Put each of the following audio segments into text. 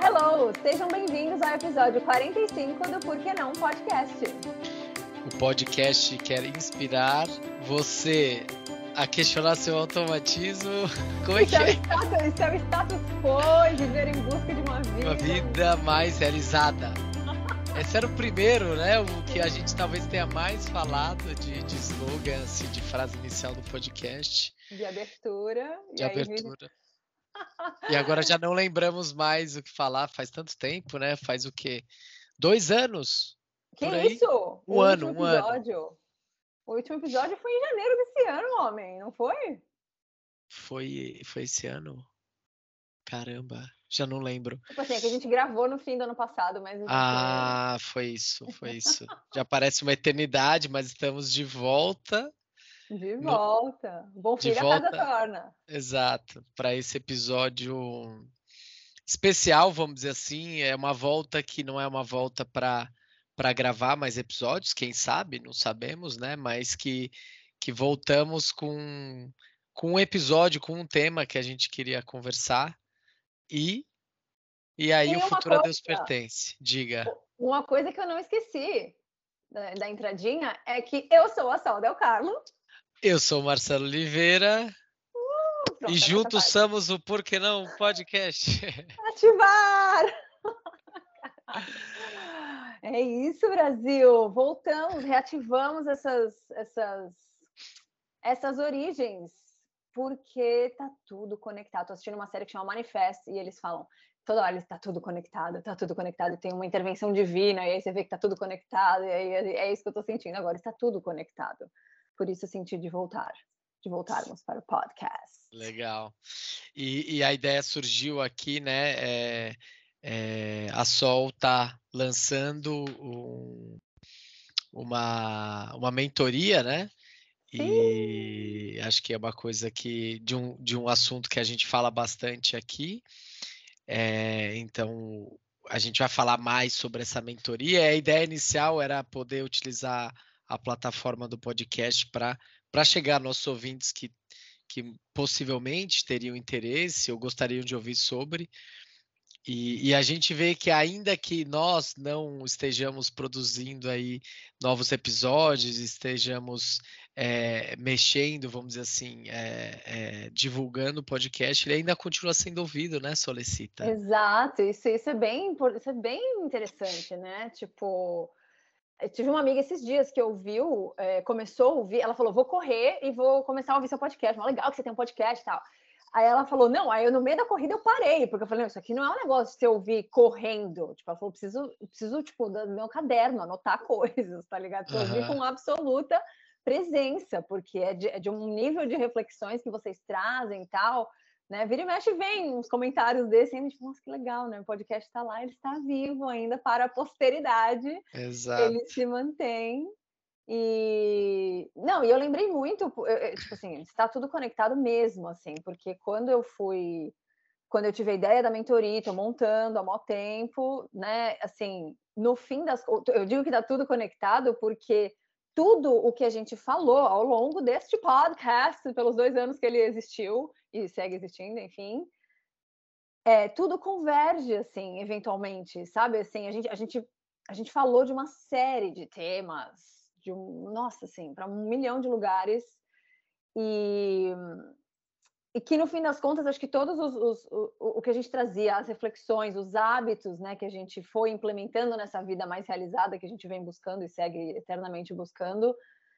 Hello! Sejam bem-vindos ao episódio 45 do Por Que Não Podcast. O podcast quer inspirar você a questionar seu automatismo. Como é que é? Isso é o status quo, viver em busca de Uma vida mais realizada. Esse era o primeiro, né? O que a gente talvez tenha mais falado de slogan, assim, de frase inicial do podcast. De abertura. De abertura. E agora já não lembramos mais o que falar. Faz tanto tempo, né? Faz o quê? 2 anos? Que por aí? isso? Um ano. O último episódio foi em janeiro desse ano, homem, não foi? Foi esse ano? Caramba, já não lembro. Tipo assim, é que a gente gravou no fim do ano passado, mas... Foi isso. Já parece uma eternidade, mas estamos de volta. De volta. Bom filho a casa torna. Exato, para esse episódio especial, vamos dizer assim. É uma volta que não é uma volta para gravar mais episódios, quem sabe, não sabemos, né? Mas que voltamos com um episódio, com um tema que a gente queria conversar. E aí o futuro a Deus pertence. Diga. Uma coisa que eu não esqueci da entradinha é que eu sou a Sol Del Carlo. Eu sou o Marcelo Oliveira. Pronto, e juntos somos o Por Que Não Podcast. Ativar! É isso, Brasil! Voltamos, reativamos essas origens, porque tá tudo conectado. Tô assistindo uma série que chama Manifest e eles falam toda hora, está tudo conectado, tem uma intervenção divina, e aí você vê que tá tudo conectado, e aí é isso que eu tô sentindo agora, está tudo conectado. Por isso eu senti de voltarmos para o podcast. Legal. E a ideia surgiu aqui, né? A Sol está lançando uma mentoria, né? Sim. E acho que é uma coisa que de um assunto que a gente fala bastante aqui. Então, a gente vai falar mais sobre essa mentoria. A ideia inicial era poder utilizar a plataforma do podcast para chegar aos nossos ouvintes que possivelmente teriam interesse ou gostariam de ouvir sobre. E a gente vê que ainda que nós não estejamos produzindo aí novos episódios, estejamos mexendo, vamos dizer assim, divulgando o podcast, ele ainda continua sendo ouvido, né, Solicita? Exato, isso é bem interessante, né? Tipo, eu tive uma amiga esses dias que ouviu, começou a ouvir, ela falou, vou correr e vou começar a ouvir seu podcast. Legal que você tem um podcast e tal. Aí ela falou, não, aí eu no meio da corrida eu parei, porque eu falei, não, isso aqui não é um negócio de você ouvir correndo. Tipo, ela falou, preciso tipo, do meu caderno, anotar coisas, tá ligado? Pra ouvir com absoluta presença, porque é de um nível de reflexões que vocês trazem e tal, né? Vira e mexe, vem uns comentários desses, e a gente fala, nossa, que legal, né? O podcast está lá, ele está vivo ainda para a posteridade. Exato. Ele se mantém. E eu lembrei muito, tipo assim, está tudo conectado mesmo, assim, porque quando eu tive a ideia da mentoria, tô montando há muito tempo, né, assim, no fim eu digo que está tudo conectado porque tudo o que a gente falou ao longo deste podcast, pelos 2 anos que ele existiu e segue existindo, enfim, tudo converge, assim, eventualmente, sabe, assim, a gente falou de uma série de temas, nossa, assim, para 1 milhão de lugares, e que no fim das contas, acho que todos o que a gente trazia, as reflexões, os hábitos, né, que a gente foi implementando nessa vida mais realizada, que a gente vem buscando e segue eternamente buscando,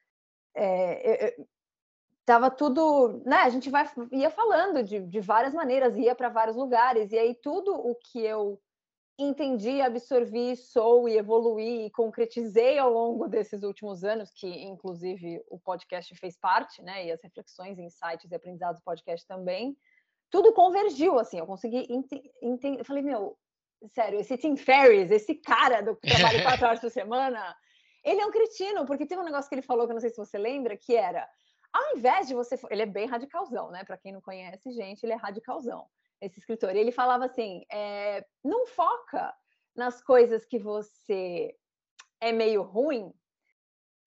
tava tudo, né, a gente ia falando de várias maneiras, ia para vários lugares, e aí tudo o que eu entendi, absorvi, sou e evoluí e concretizei ao longo desses últimos anos, que inclusive o podcast fez parte, né? E as reflexões, insights e aprendizados do podcast também. Tudo convergiu, assim, eu consegui entender. Eu falei, sério, esse Tim Ferriss, esse cara do que trabalha 4 horas por semana, ele é um cretino, porque teve um negócio que ele falou, que eu não sei se você lembra, que era, ao invés de você... Ele é bem radicalzão, né? Para quem não conhece, gente, ele é radicalzão. Esse escritor, ele falava assim, não foca nas coisas que você é meio ruim,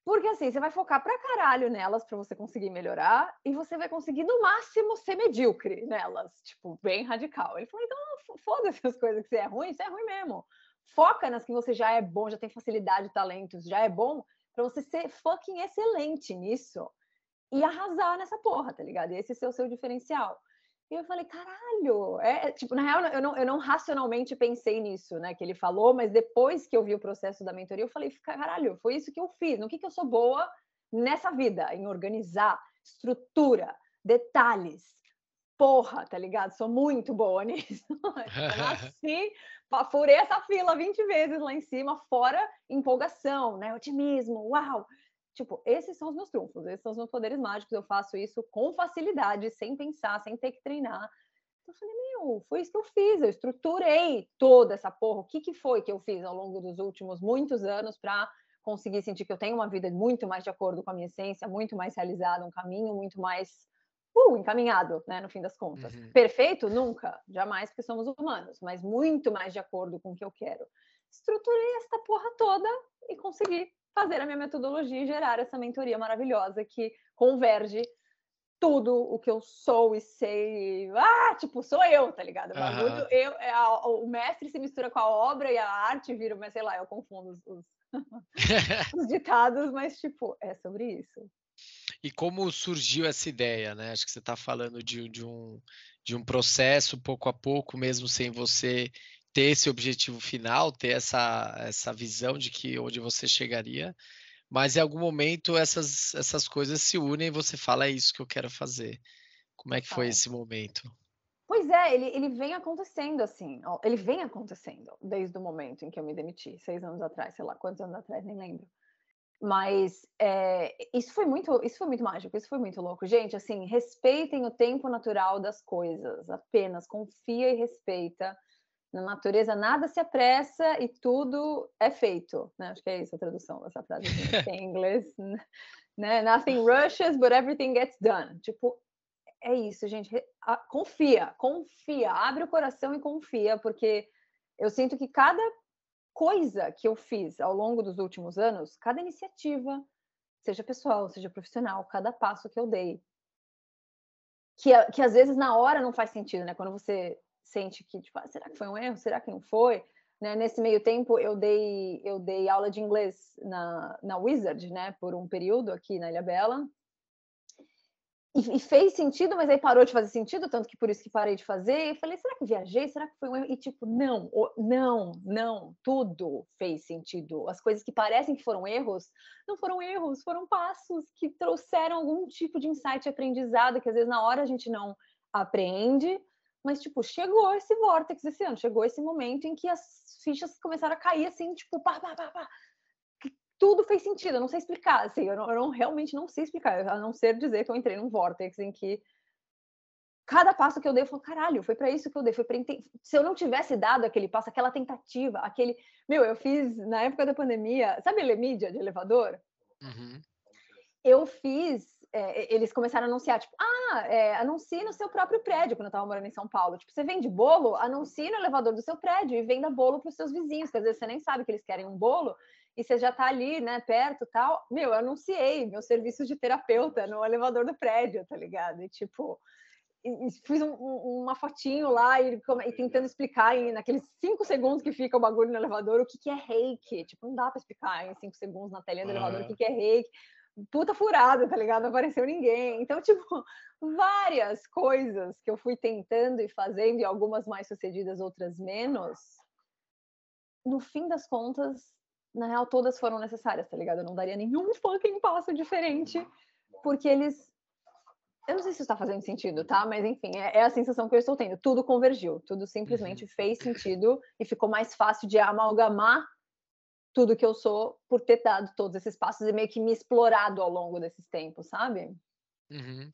Porque assim, você vai focar pra caralho nelas pra você conseguir melhorar e você vai conseguir, no máximo, ser medíocre nelas, tipo, bem radical. Ele falou, então foda-se as coisas que você é ruim mesmo. Foca nas que você já é bom, já tem facilidade, talentos, já é bom, pra você ser fucking excelente nisso e arrasar nessa porra, tá ligado? E esse ser o seu diferencial. E eu falei, caralho, tipo, na real, eu não racionalmente pensei nisso, né, que ele falou, mas depois que eu vi o processo da mentoria, eu falei, caralho, foi isso que eu fiz, no que eu sou boa nessa vida, em organizar, estrutura, detalhes, porra, tá ligado? Sou muito boa nisso. Eu nasci, furei essa fila 20 vezes lá em cima, fora empolgação, né, otimismo, uau. Tipo, esses são os meus trunfos, esses são os meus poderes mágicos, eu faço isso com facilidade, sem pensar, sem ter que treinar. Então, eu falei, foi isso que eu fiz, eu estruturei toda essa porra. O que foi que eu fiz ao longo dos últimos muitos anos para conseguir sentir que eu tenho uma vida muito mais de acordo com a minha essência, muito mais realizada, um caminho muito mais encaminhado, né, no fim das contas. Uhum. Perfeito? Nunca, jamais, porque somos humanos, mas muito mais de acordo com o que eu quero. Estruturei essa porra toda e consegui fazer a minha metodologia e gerar essa mentoria maravilhosa que converge tudo o que eu sou e sei. Tipo, sou eu, tá ligado? O bagulho, o mestre se mistura com a obra e a arte vira, mas sei lá, eu confundo os ditados, mas tipo, é sobre isso. E como surgiu essa ideia, né? Acho que você está falando de um processo pouco a pouco, mesmo sem você ter esse objetivo final, ter essa visão de que onde você chegaria, mas em algum momento essas coisas se unem e você fala, é isso que eu quero fazer. Como é que foi esse momento? Pois é, ele vem acontecendo assim, ele vem acontecendo desde o momento em que eu me demiti, 6 anos atrás, sei lá quantos anos atrás, nem lembro. Mas isso foi muito mágico, isso foi muito louco. Gente, assim, respeitem o tempo natural das coisas, apenas confia e respeita. Na natureza nada se apressa e tudo é feito, né? Acho que é isso a tradução dessa frase em inglês, né? Nothing rushes, but everything gets done. Tipo, é isso, gente. Confia, abre o coração e confia, porque eu sinto que cada coisa que eu fiz ao longo dos últimos anos, cada iniciativa, seja pessoal, seja profissional, cada passo que eu dei, que às vezes na hora não faz sentido, né? Quando você sente que, tipo, será que foi um erro? Será que não foi? Né? Nesse meio tempo, eu dei aula de inglês na Wizard, né? Por um período aqui na Ilhabela. E fez sentido, mas aí parou de fazer sentido, tanto que por isso que parei de fazer. E falei, será que viajei? Será que foi um erro? E tipo, não, tudo fez sentido. As coisas que parecem que foram erros, não foram erros, foram passos que trouxeram algum tipo de insight, aprendizado, que às vezes na hora a gente não apreende, mas tipo, chegou esse vórtice esse ano, chegou esse momento em que as fichas começaram a cair assim, tipo, pá. Tudo fez sentido, eu não sei explicar, assim, eu realmente não sei explicar, a não ser dizer que eu entrei num vórtice em que cada passo que eu dei, eu falo, caralho, foi para isso que eu dei, foi para se eu não tivesse dado aquele passo, aquela tentativa, eu fiz na época da pandemia, sabe Lemídia de elevador? Uhum. Eu fiz, eles começaram a anunciar, tipo, anuncie no seu próprio prédio, quando eu tava morando em São Paulo, tipo, você vende bolo, anuncie no elevador do seu prédio e venda bolo para os seus vizinhos, que às vezes você nem sabe que eles querem um bolo, e você já tá ali, né, perto e tal. Eu anunciei meu serviço de terapeuta no elevador do prédio, tá ligado? E tipo, fiz uma fotinho lá e tentando explicar naqueles 5 segundos que fica o bagulho no elevador o que é reiki. Tipo, não dá pra explicar em 5 segundos na telinha do elevador o que é reiki. Puta furada, tá ligado? Não apareceu ninguém. Então, tipo, várias coisas que eu fui tentando e fazendo, e algumas mais sucedidas, outras menos. No fim das contas, na real, todas foram necessárias, tá ligado? Eu não daria nenhum fucking passo diferente, porque eles... Eu não sei se isso está fazendo sentido, tá? Mas enfim, é a sensação que eu estou tendo. Tudo convergiu, tudo simplesmente fez sentido e ficou mais fácil de amalgamar tudo que eu sou por ter dado todos esses passos e meio que me explorado ao longo desses tempos, sabe? Uhum.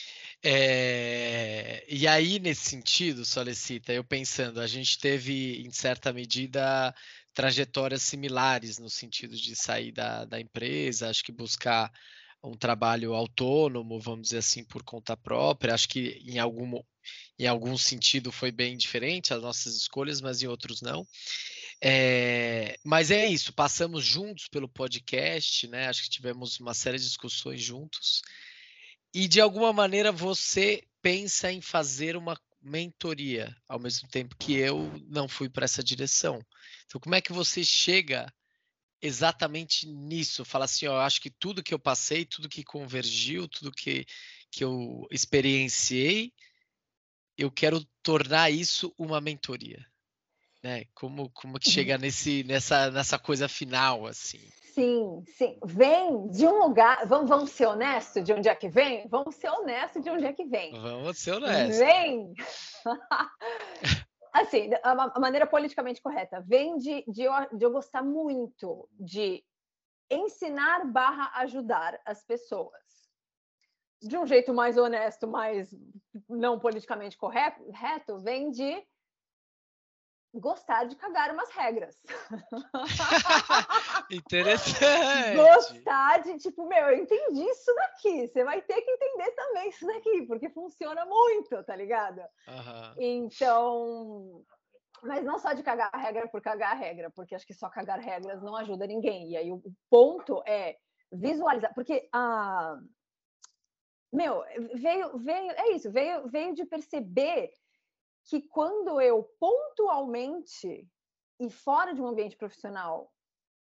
E aí, nesse sentido, Solicita, eu pensando, a gente teve, em certa medida, trajetórias similares no sentido de sair da empresa, acho que buscar um trabalho autônomo, vamos dizer assim, por conta própria. Acho que em algum sentido foi bem diferente as nossas escolhas, mas em outros não. Mas é isso, passamos juntos pelo podcast, né? Acho que tivemos uma série de discussões juntos. E de alguma maneira você pensa em fazer uma mentoria, ao mesmo tempo que eu não fui para essa direção. Então, como é que você chega exatamente nisso? Fala assim, ó, acho que tudo que eu passei, tudo que convergiu, tudo que eu experienciei, eu quero tornar isso uma mentoria, né? Como que chega nessa coisa final, assim? Sim, sim. Vem de um lugar. Vamos ser honestos de onde é que vem? Vamos ser honestos de onde é que vem. Vamos ser honestos. Vem. Assim, a maneira politicamente correta. Vem de eu gostar muito de ensinar/ajudar as pessoas. De um jeito mais honesto, mais não politicamente correto, vem de gostar de cagar umas regras. Interessante. Gostar de, tipo, meu, eu entendi isso daqui, você vai ter que entender também isso daqui, porque funciona muito, tá ligado? Uhum. Então, mas não só de cagar a regra por cagar a regra, porque acho que só cagar regras não ajuda ninguém. E aí o ponto é visualizar, porque meu, veio de perceber que quando eu pontualmente e fora de um ambiente profissional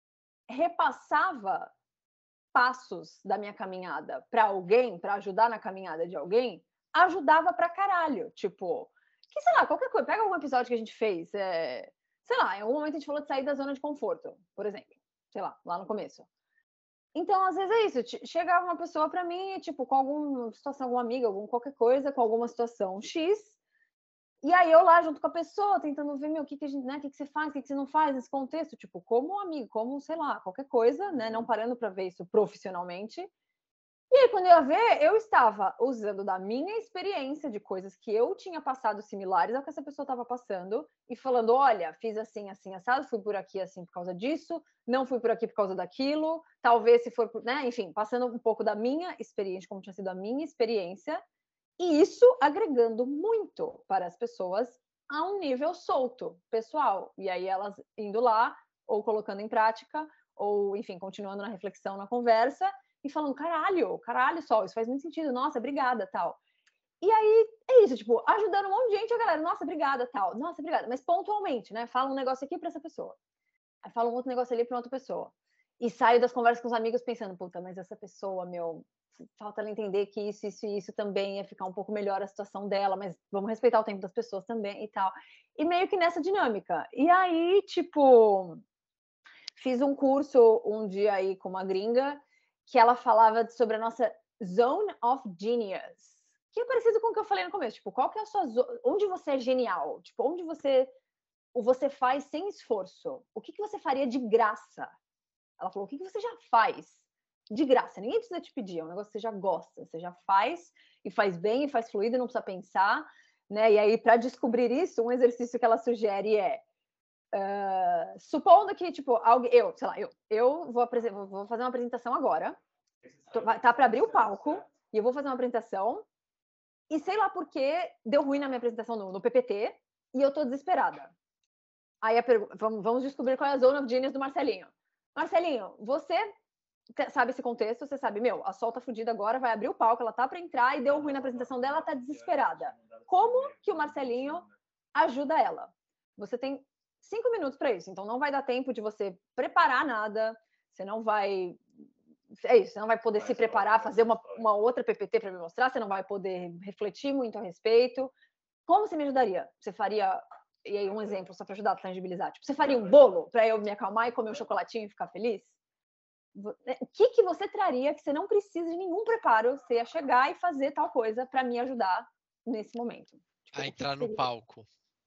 repassava passos da minha caminhada para alguém, para ajudar na caminhada de alguém, ajudava pra caralho. Tipo, que sei lá, qualquer coisa. Pega algum episódio que a gente fez, sei lá, em algum momento a gente falou de sair da zona de conforto, por exemplo. Sei lá no começo. Então, às vezes é isso. Chegava uma pessoa para mim, tipo, com alguma situação, alguma amiga, qualquer coisa, com alguma situação X, e aí eu lá junto com a pessoa, tentando ver, meu, o que a gente, né, o que você faz, o que você não faz nesse contexto, tipo, como amigo, como, sei lá, qualquer coisa, né, não parando para ver isso profissionalmente. E aí, quando eu ia ver, eu estava usando da minha experiência de coisas que eu tinha passado similares ao que essa pessoa estava passando e falando, olha, fiz assim, assim, assado, fui por aqui assim por causa disso, não fui por aqui por causa daquilo, talvez se for, né, enfim, passando um pouco da minha experiência, como tinha sido a minha experiência, e isso agregando muito para as pessoas a um nível solto, pessoal. E aí elas indo lá, ou colocando em prática, ou, enfim, continuando na reflexão, na conversa, e falando, caralho, Sol, isso faz muito sentido, nossa, obrigada, tal. E aí, é isso, tipo, ajudando um monte de gente, a galera, nossa, obrigada, tal, nossa, obrigada, mas pontualmente, né, fala um negócio aqui para essa pessoa, aí fala um outro negócio ali para outra pessoa, e saio das conversas com os amigos pensando, puta, mas essa pessoa, meu, falta ela entender que isso e isso também ia ficar um pouco melhor a situação dela, mas vamos respeitar o tempo das pessoas também e tal. E meio que nessa dinâmica. E aí, tipo, fiz um curso um dia aí com uma gringa que ela falava sobre a nossa Zone of Genius, que é parecido com o que eu falei no começo, tipo, qual que é a sua zona, onde você é genial, tipo, onde você faz sem esforço, o que você faria de graça? Ela falou, o que você já faz de graça? Ninguém precisa te pedir, é um negócio que você já gosta, você já faz, e faz bem, e faz fluido, não precisa pensar, né? E aí, para descobrir isso, um exercício que ela sugere é, supondo que, tipo, eu vou fazer uma apresentação agora, tá para abrir o palco, e eu vou fazer uma apresentação, e sei lá por que deu ruim na minha apresentação no PPT, e eu tô desesperada. Aí vamos descobrir qual é a zona of genius do Marcelinho. Marcelinho, você sabe esse contexto, você sabe, meu, a Sol tá fudida agora, vai abrir o palco, ela tá para entrar e deu ruim na apresentação dela, ela tá desesperada. Como que o Marcelinho ajuda ela? Você tem 5 minutos para isso, então não vai dar tempo de você preparar nada, você não vai você não vai poder se preparar, fazer uma outra PPT para me mostrar, você não vai poder refletir muito a respeito. Como você me ajudaria? Você faria, e aí um exemplo só para ajudar a tangibilizar, tipo, você faria um bolo para eu me acalmar e comer um chocolatinho e ficar feliz? O que você traria que você não precisa de nenhum preparo, você ia chegar e fazer tal coisa para me ajudar nesse momento? Tipo, A entrar no palco.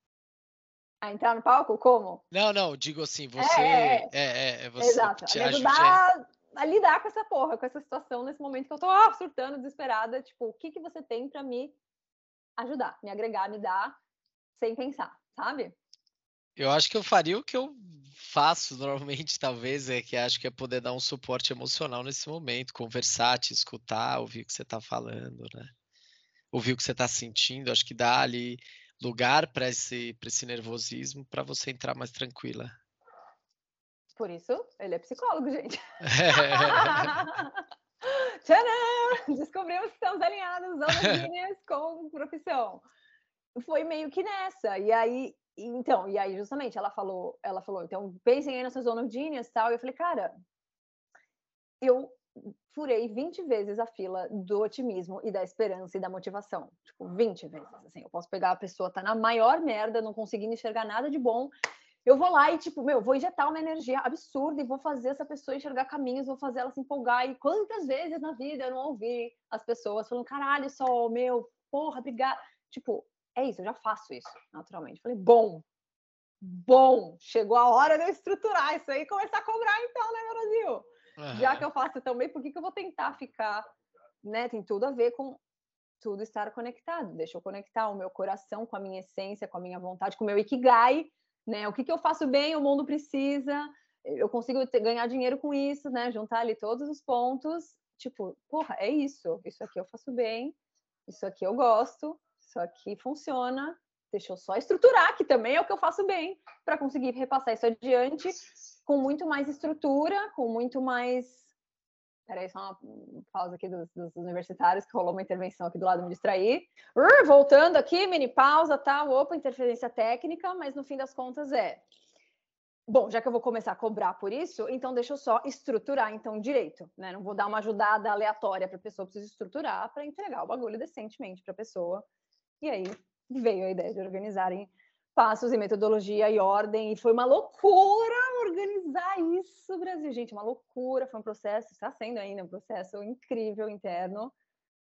A entrar no palco? Como? Não, digo assim, você... você Exato. A te me ajude ajudar a lidar com essa porra, com essa situação nesse momento que eu tô surtando, desesperada. Tipo, o que você tem para me ajudar, me agregar, me dar, sem pensar, sabe? Eu acho que eu faria o que eu faço normalmente, talvez, que acho que é poder dar um suporte emocional nesse momento, conversar, te escutar, ouvir o que você está falando, né? Ouvir o que você está sentindo, acho que dá ali lugar para esse nervosismo para você entrar mais tranquila. Por isso, ele é psicólogo, gente. Tcharam! Descobrimos que estamos alinhados, zonas líneas com profissão. Foi meio que nessa. E aí, justamente, ela falou, então, pensem aí nessas zonas líneas e tal. E eu falei, cara, eu furei 20 vezes a fila do otimismo e da esperança e da motivação. Tipo, 20 vezes, assim. Eu posso pegar a pessoa, tá na maior merda, não conseguindo enxergar nada de bom. Eu vou lá e, tipo, vou injetar uma energia absurda e vou fazer essa pessoa enxergar caminhos, vou fazer ela se empolgar. E quantas vezes na vida eu não ouvi as pessoas falando, caralho, Sol, porra, obrigada. Tipo, é isso, eu já faço isso, naturalmente. Falei, bom, chegou a hora de eu estruturar isso aí e começar a cobrar então, né, meu Brasil? Já que eu faço também, por que eu vou tentar ficar, né? Tem tudo a ver com tudo estar conectado. Deixa eu conectar o meu coração com a minha essência, com a minha vontade, com o meu ikigai, né? O que eu faço bem, o mundo precisa, eu consigo ganhar dinheiro com isso, né? Juntar ali todos os pontos, tipo, porra, é isso aqui eu faço bem, isso aqui eu gosto, isso aqui funciona, deixa eu só estruturar, que também é o que eu faço bem, para conseguir repassar isso adiante com muito mais estrutura, com muito mais... Peraí, só uma pausa aqui dos universitários, que rolou uma intervenção aqui do lado, me distrair. Voltando aqui, mini pausa, tá? Opa, interferência técnica, mas no fim das contas bom, já que eu vou começar a cobrar por isso, então deixa eu só estruturar então direito, né? Não vou dar uma ajudada aleatória para a pessoa, preciso estruturar para entregar o bagulho decentemente para a pessoa. E aí veio a ideia de organizarem passos e metodologia e ordem, e foi uma loucura organizar isso, Brasil, gente, uma loucura, foi um processo, está sendo ainda um processo incrível interno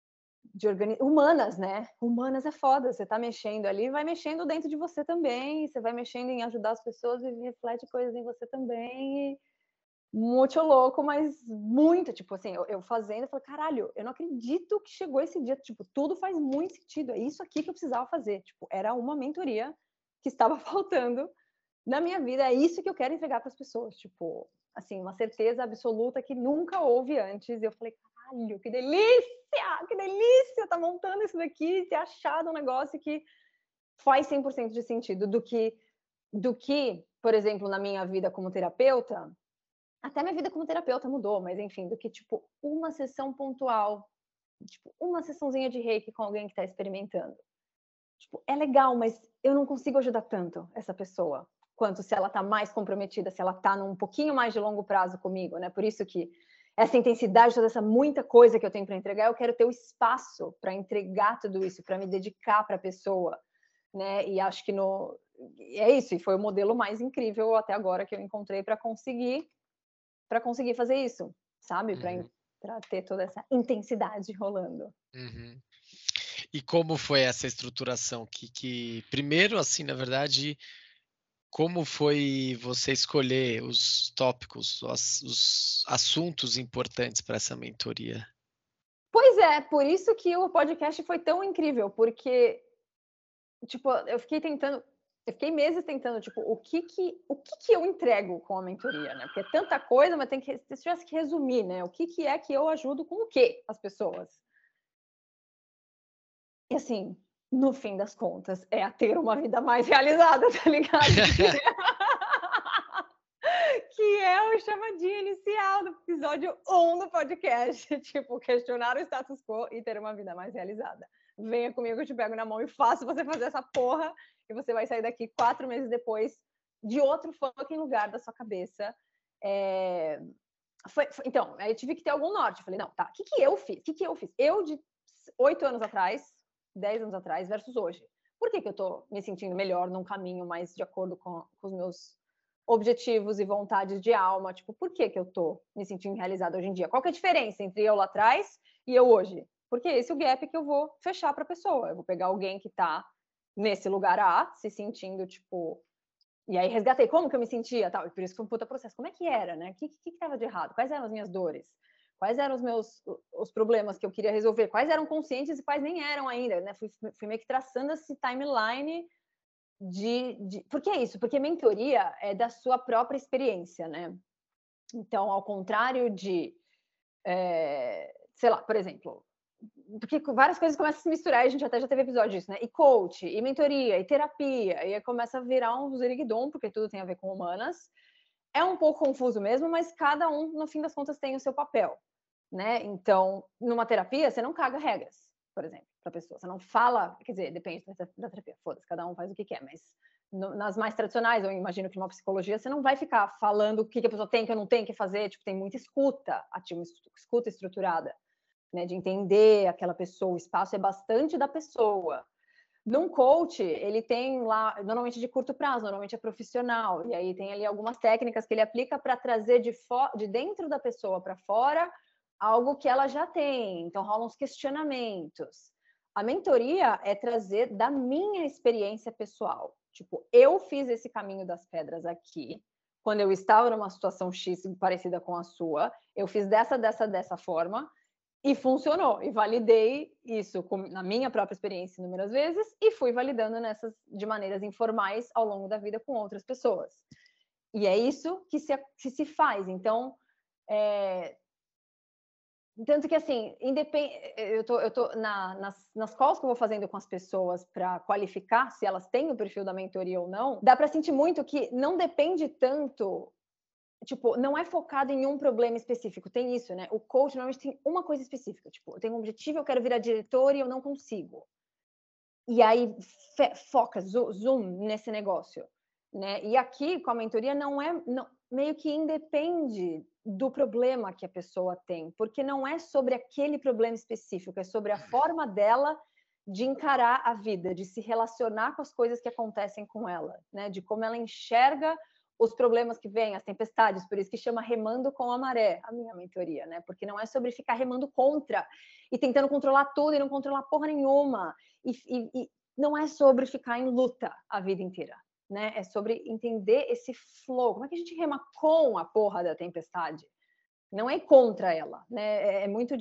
de humanas, né? Humanas é foda, você tá mexendo ali, vai mexendo dentro de você também, você vai mexendo em ajudar as pessoas e reflete coisas em você também, e muito louco, mas muito, tipo assim, eu fazendo, eu falei, caralho, eu não acredito que chegou esse dia, tipo, tudo faz muito sentido, é isso aqui que eu precisava fazer, tipo, era uma mentoria que estava faltando na minha vida, é isso que eu quero entregar para as pessoas, tipo, assim, uma certeza absoluta que nunca houve antes, e eu falei, caralho, que delícia, tá montando isso daqui, ter achado um negócio que faz 100% de sentido, do que, por exemplo, na minha vida como terapeuta, até minha vida como terapeuta mudou, mas enfim, do que, tipo, uma sessão pontual, tipo, uma sessãozinha de reiki com alguém que está experimentando. Tipo, é legal, mas eu não consigo ajudar tanto essa pessoa, quanto se ela está mais comprometida, se ela está num pouquinho mais de longo prazo comigo, né? Por isso que essa intensidade, toda essa muita coisa que eu tenho para entregar, eu quero ter o espaço para entregar tudo isso, para me dedicar para a pessoa, né? E acho que é isso, e foi o modelo mais incrível até agora que eu encontrei para conseguir fazer isso, sabe? Para ter toda essa intensidade rolando. Uhum. E como foi essa estruturação? Que primeiro, assim, na verdade, como foi você escolher os tópicos, os assuntos importantes para essa mentoria? Pois é, por isso que o podcast foi tão incrível, porque, tipo, eu fiquei meses tentando, tipo, o que eu entrego com a mentoria, né? Porque é tanta coisa, mas se tivesse que resumir, né? O que é que eu ajudo com o quê as pessoas? E assim, no fim das contas, é a ter uma vida mais realizada, tá ligado? Que é o chamadinho inicial do episódio 1 do podcast. Tipo, questionar o status quo e ter uma vida mais realizada. Venha comigo, eu te pego na mão e faço você fazer essa porra. E você vai sair daqui 4 meses depois de outro fucking lugar da sua cabeça. Então, aí eu tive que ter algum norte. Eu falei, não, tá, o que eu fiz? Eu de 8 anos atrás, 10 anos atrás versus hoje. Por que eu tô me sentindo melhor num caminho mais de acordo com os meus objetivos e vontades de alma? Tipo, por que eu tô me sentindo realizada hoje em dia? Qual que é a diferença entre eu lá atrás e eu hoje? Porque esse é o gap que eu vou fechar para a pessoa. Eu vou pegar alguém que tá nesse lugar A, se sentindo, tipo... E aí resgatei como que eu me sentia, tal. E por isso que foi um puta processo. Como é que era, né? O que tava de errado? Quais eram as minhas dores? Quais eram os problemas que eu queria resolver? Quais eram conscientes e quais nem eram ainda, né? Fui meio que traçando esse timeline Porque é isso, porque mentoria é da sua própria experiência, né? Então, ao contrário de, sei lá, por exemplo, porque várias coisas começam a se misturar, a gente até já teve episódio disso, né? E coach, e mentoria, e terapia, e aí começa a virar um ziriguidom, porque tudo tem a ver com humanas. é um pouco confuso mesmo, mas cada um, no fim das contas, tem o seu papel, né? Então, numa terapia, você não caga regras, por exemplo, para a pessoa. Você não fala, quer dizer, depende da terapia, foda-se, cada um faz o que quer, mas nas mais tradicionais, eu imagino que numa psicologia, você não vai ficar falando o que a pessoa tem, que eu não tenho que fazer, tipo, tem muita escuta ativa, escuta estruturada, né, de entender aquela pessoa, o espaço é bastante da pessoa. Num coach, ele tem lá, normalmente de curto prazo, normalmente é profissional, e aí tem ali algumas técnicas que ele aplica para trazer de dentro da pessoa para fora algo que ela já tem, então rolam uns questionamentos. A mentoria é trazer da minha experiência pessoal, tipo, eu fiz esse caminho das pedras aqui, quando eu estava numa situação X parecida com a sua, eu fiz dessa forma, e funcionou, e validei isso na minha própria experiência inúmeras vezes, e fui validando nessas de maneiras informais ao longo da vida com outras pessoas. E é isso que se faz. Então, tanto que assim, eu tô nas calls que eu vou fazendo com as pessoas para qualificar se elas têm o perfil da mentoria ou não, dá para sentir muito que não depende tanto, tipo, não é focado em um problema específico. Tem isso, né? O coach normalmente tem uma coisa específica. Tipo, eu tenho um objetivo, eu quero virar diretor e eu não consigo. E aí foca, zoom nesse negócio, né? E aqui, com a mentoria, meio que independe do problema que a pessoa tem, porque não é sobre aquele problema específico, é sobre a forma dela de encarar a vida, de se relacionar com as coisas que acontecem com ela, né? De como ela enxerga os problemas que vêm, as tempestades, por isso que chama remando com a maré, a minha mentoria, né? Porque não é sobre ficar remando contra e tentando controlar tudo e não controlar porra nenhuma. E não é sobre ficar em luta a vida inteira, né? É sobre entender esse flow. Como é que a gente rema com a porra da tempestade? Não é contra ela, né? É muito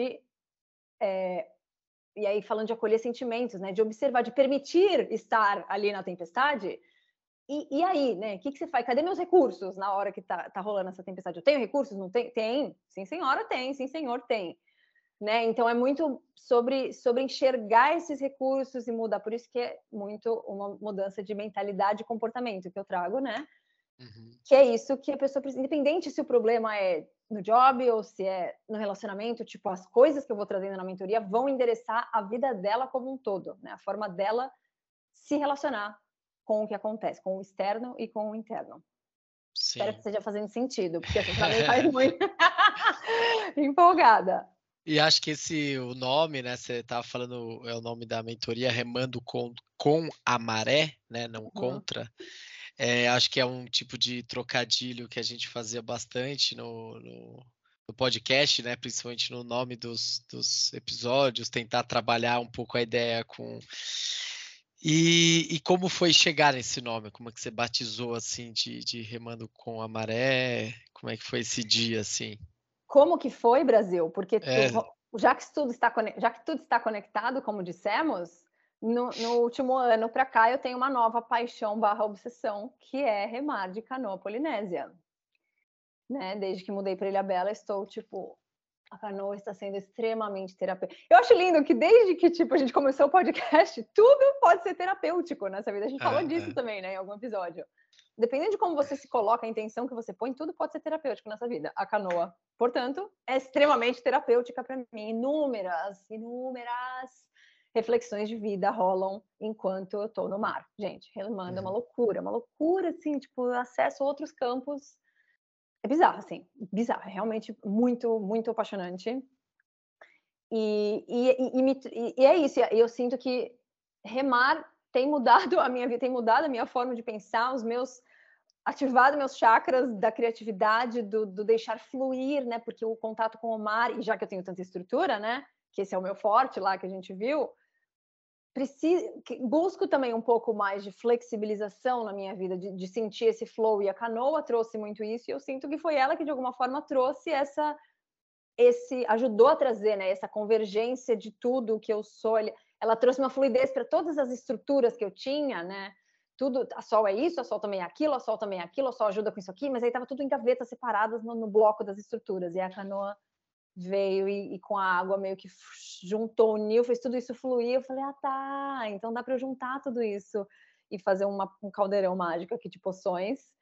e aí falando de acolher sentimentos, né? De observar, de permitir estar ali na tempestade. E aí, né? O que você faz? Cadê meus recursos na hora que tá rolando essa tempestade? Eu tenho recursos? Não tem? Tem. Sim, senhora, tem. Sim, senhor, tem. Né? Então é muito sobre enxergar esses recursos e mudar. Por isso que é muito uma mudança de mentalidade e comportamento que eu trago, né? Uhum. Que é isso que a pessoa precisa, independente se o problema é no job ou se é no relacionamento, tipo, as coisas que eu vou trazendo na mentoria vão endereçar a vida dela como um todo, né? A forma dela se relacionar com o que acontece, com o externo e com o interno. Espero que Sim. esteja fazendo sentido, porque assim, para mim faz muito empolgada. E acho que o nome, né, você estava falando, é o nome da mentoria Remando com a Maré, né, não contra. Acho que é um tipo de trocadilho que a gente fazia bastante no podcast, né, principalmente no nome dos episódios, tentar trabalhar um pouco a ideia com... E como foi chegar nesse nome? Como é que você batizou, assim, de Remando com a Maré? Como é que foi esse dia, assim? Como que foi, Brasil? Porque É, já que tudo está conectado, como dissemos, no último ano para cá eu tenho uma nova paixão / obsessão, que é remar de canoa polinésia. Né? Desde que mudei para Ilhabela, estou tipo, a canoa está sendo extremamente terapêutica. Eu acho lindo que desde que tipo a gente começou o podcast, tudo pode ser terapêutico nessa vida. A gente falou disso também, né, em algum episódio. Dependendo de como você se coloca, a intenção que você põe, tudo pode ser terapêutico nessa vida. A canoa, portanto, é extremamente terapêutica para mim. Inúmeras reflexões de vida rolam enquanto eu tô no mar. Gente, remando é uma loucura, assim, tipo, acesso a outros campos. É bizarro, assim, bizarro, é realmente muito, muito apaixonante. E é isso, eu sinto que remar tem mudado a minha vida, tem mudado a minha forma de pensar, ativado meus chakras da criatividade, do deixar fluir, né? Porque o contato com o mar, e já que eu tenho tanta estrutura, né? Que esse é o meu forte lá que a gente viu, busco também um pouco mais de flexibilização na minha vida, de sentir esse flow, e a canoa trouxe muito isso, e eu sinto que foi ela que de alguma forma trouxe ajudou a trazer, né, essa convergência de tudo que eu sou. Ela trouxe uma fluidez para todas as estruturas que eu tinha, né? Tudo, a Sol é isso, a Sol também é aquilo, a Sol também é aquilo, a Sol ajuda com isso aqui, mas aí estava tudo em gavetas separadas no bloco das estruturas, e a canoa veio e com a água meio que juntou, uniu, fez tudo isso fluir. Eu falei, tá, então dá para eu juntar tudo isso e fazer um caldeirão mágico aqui de poções.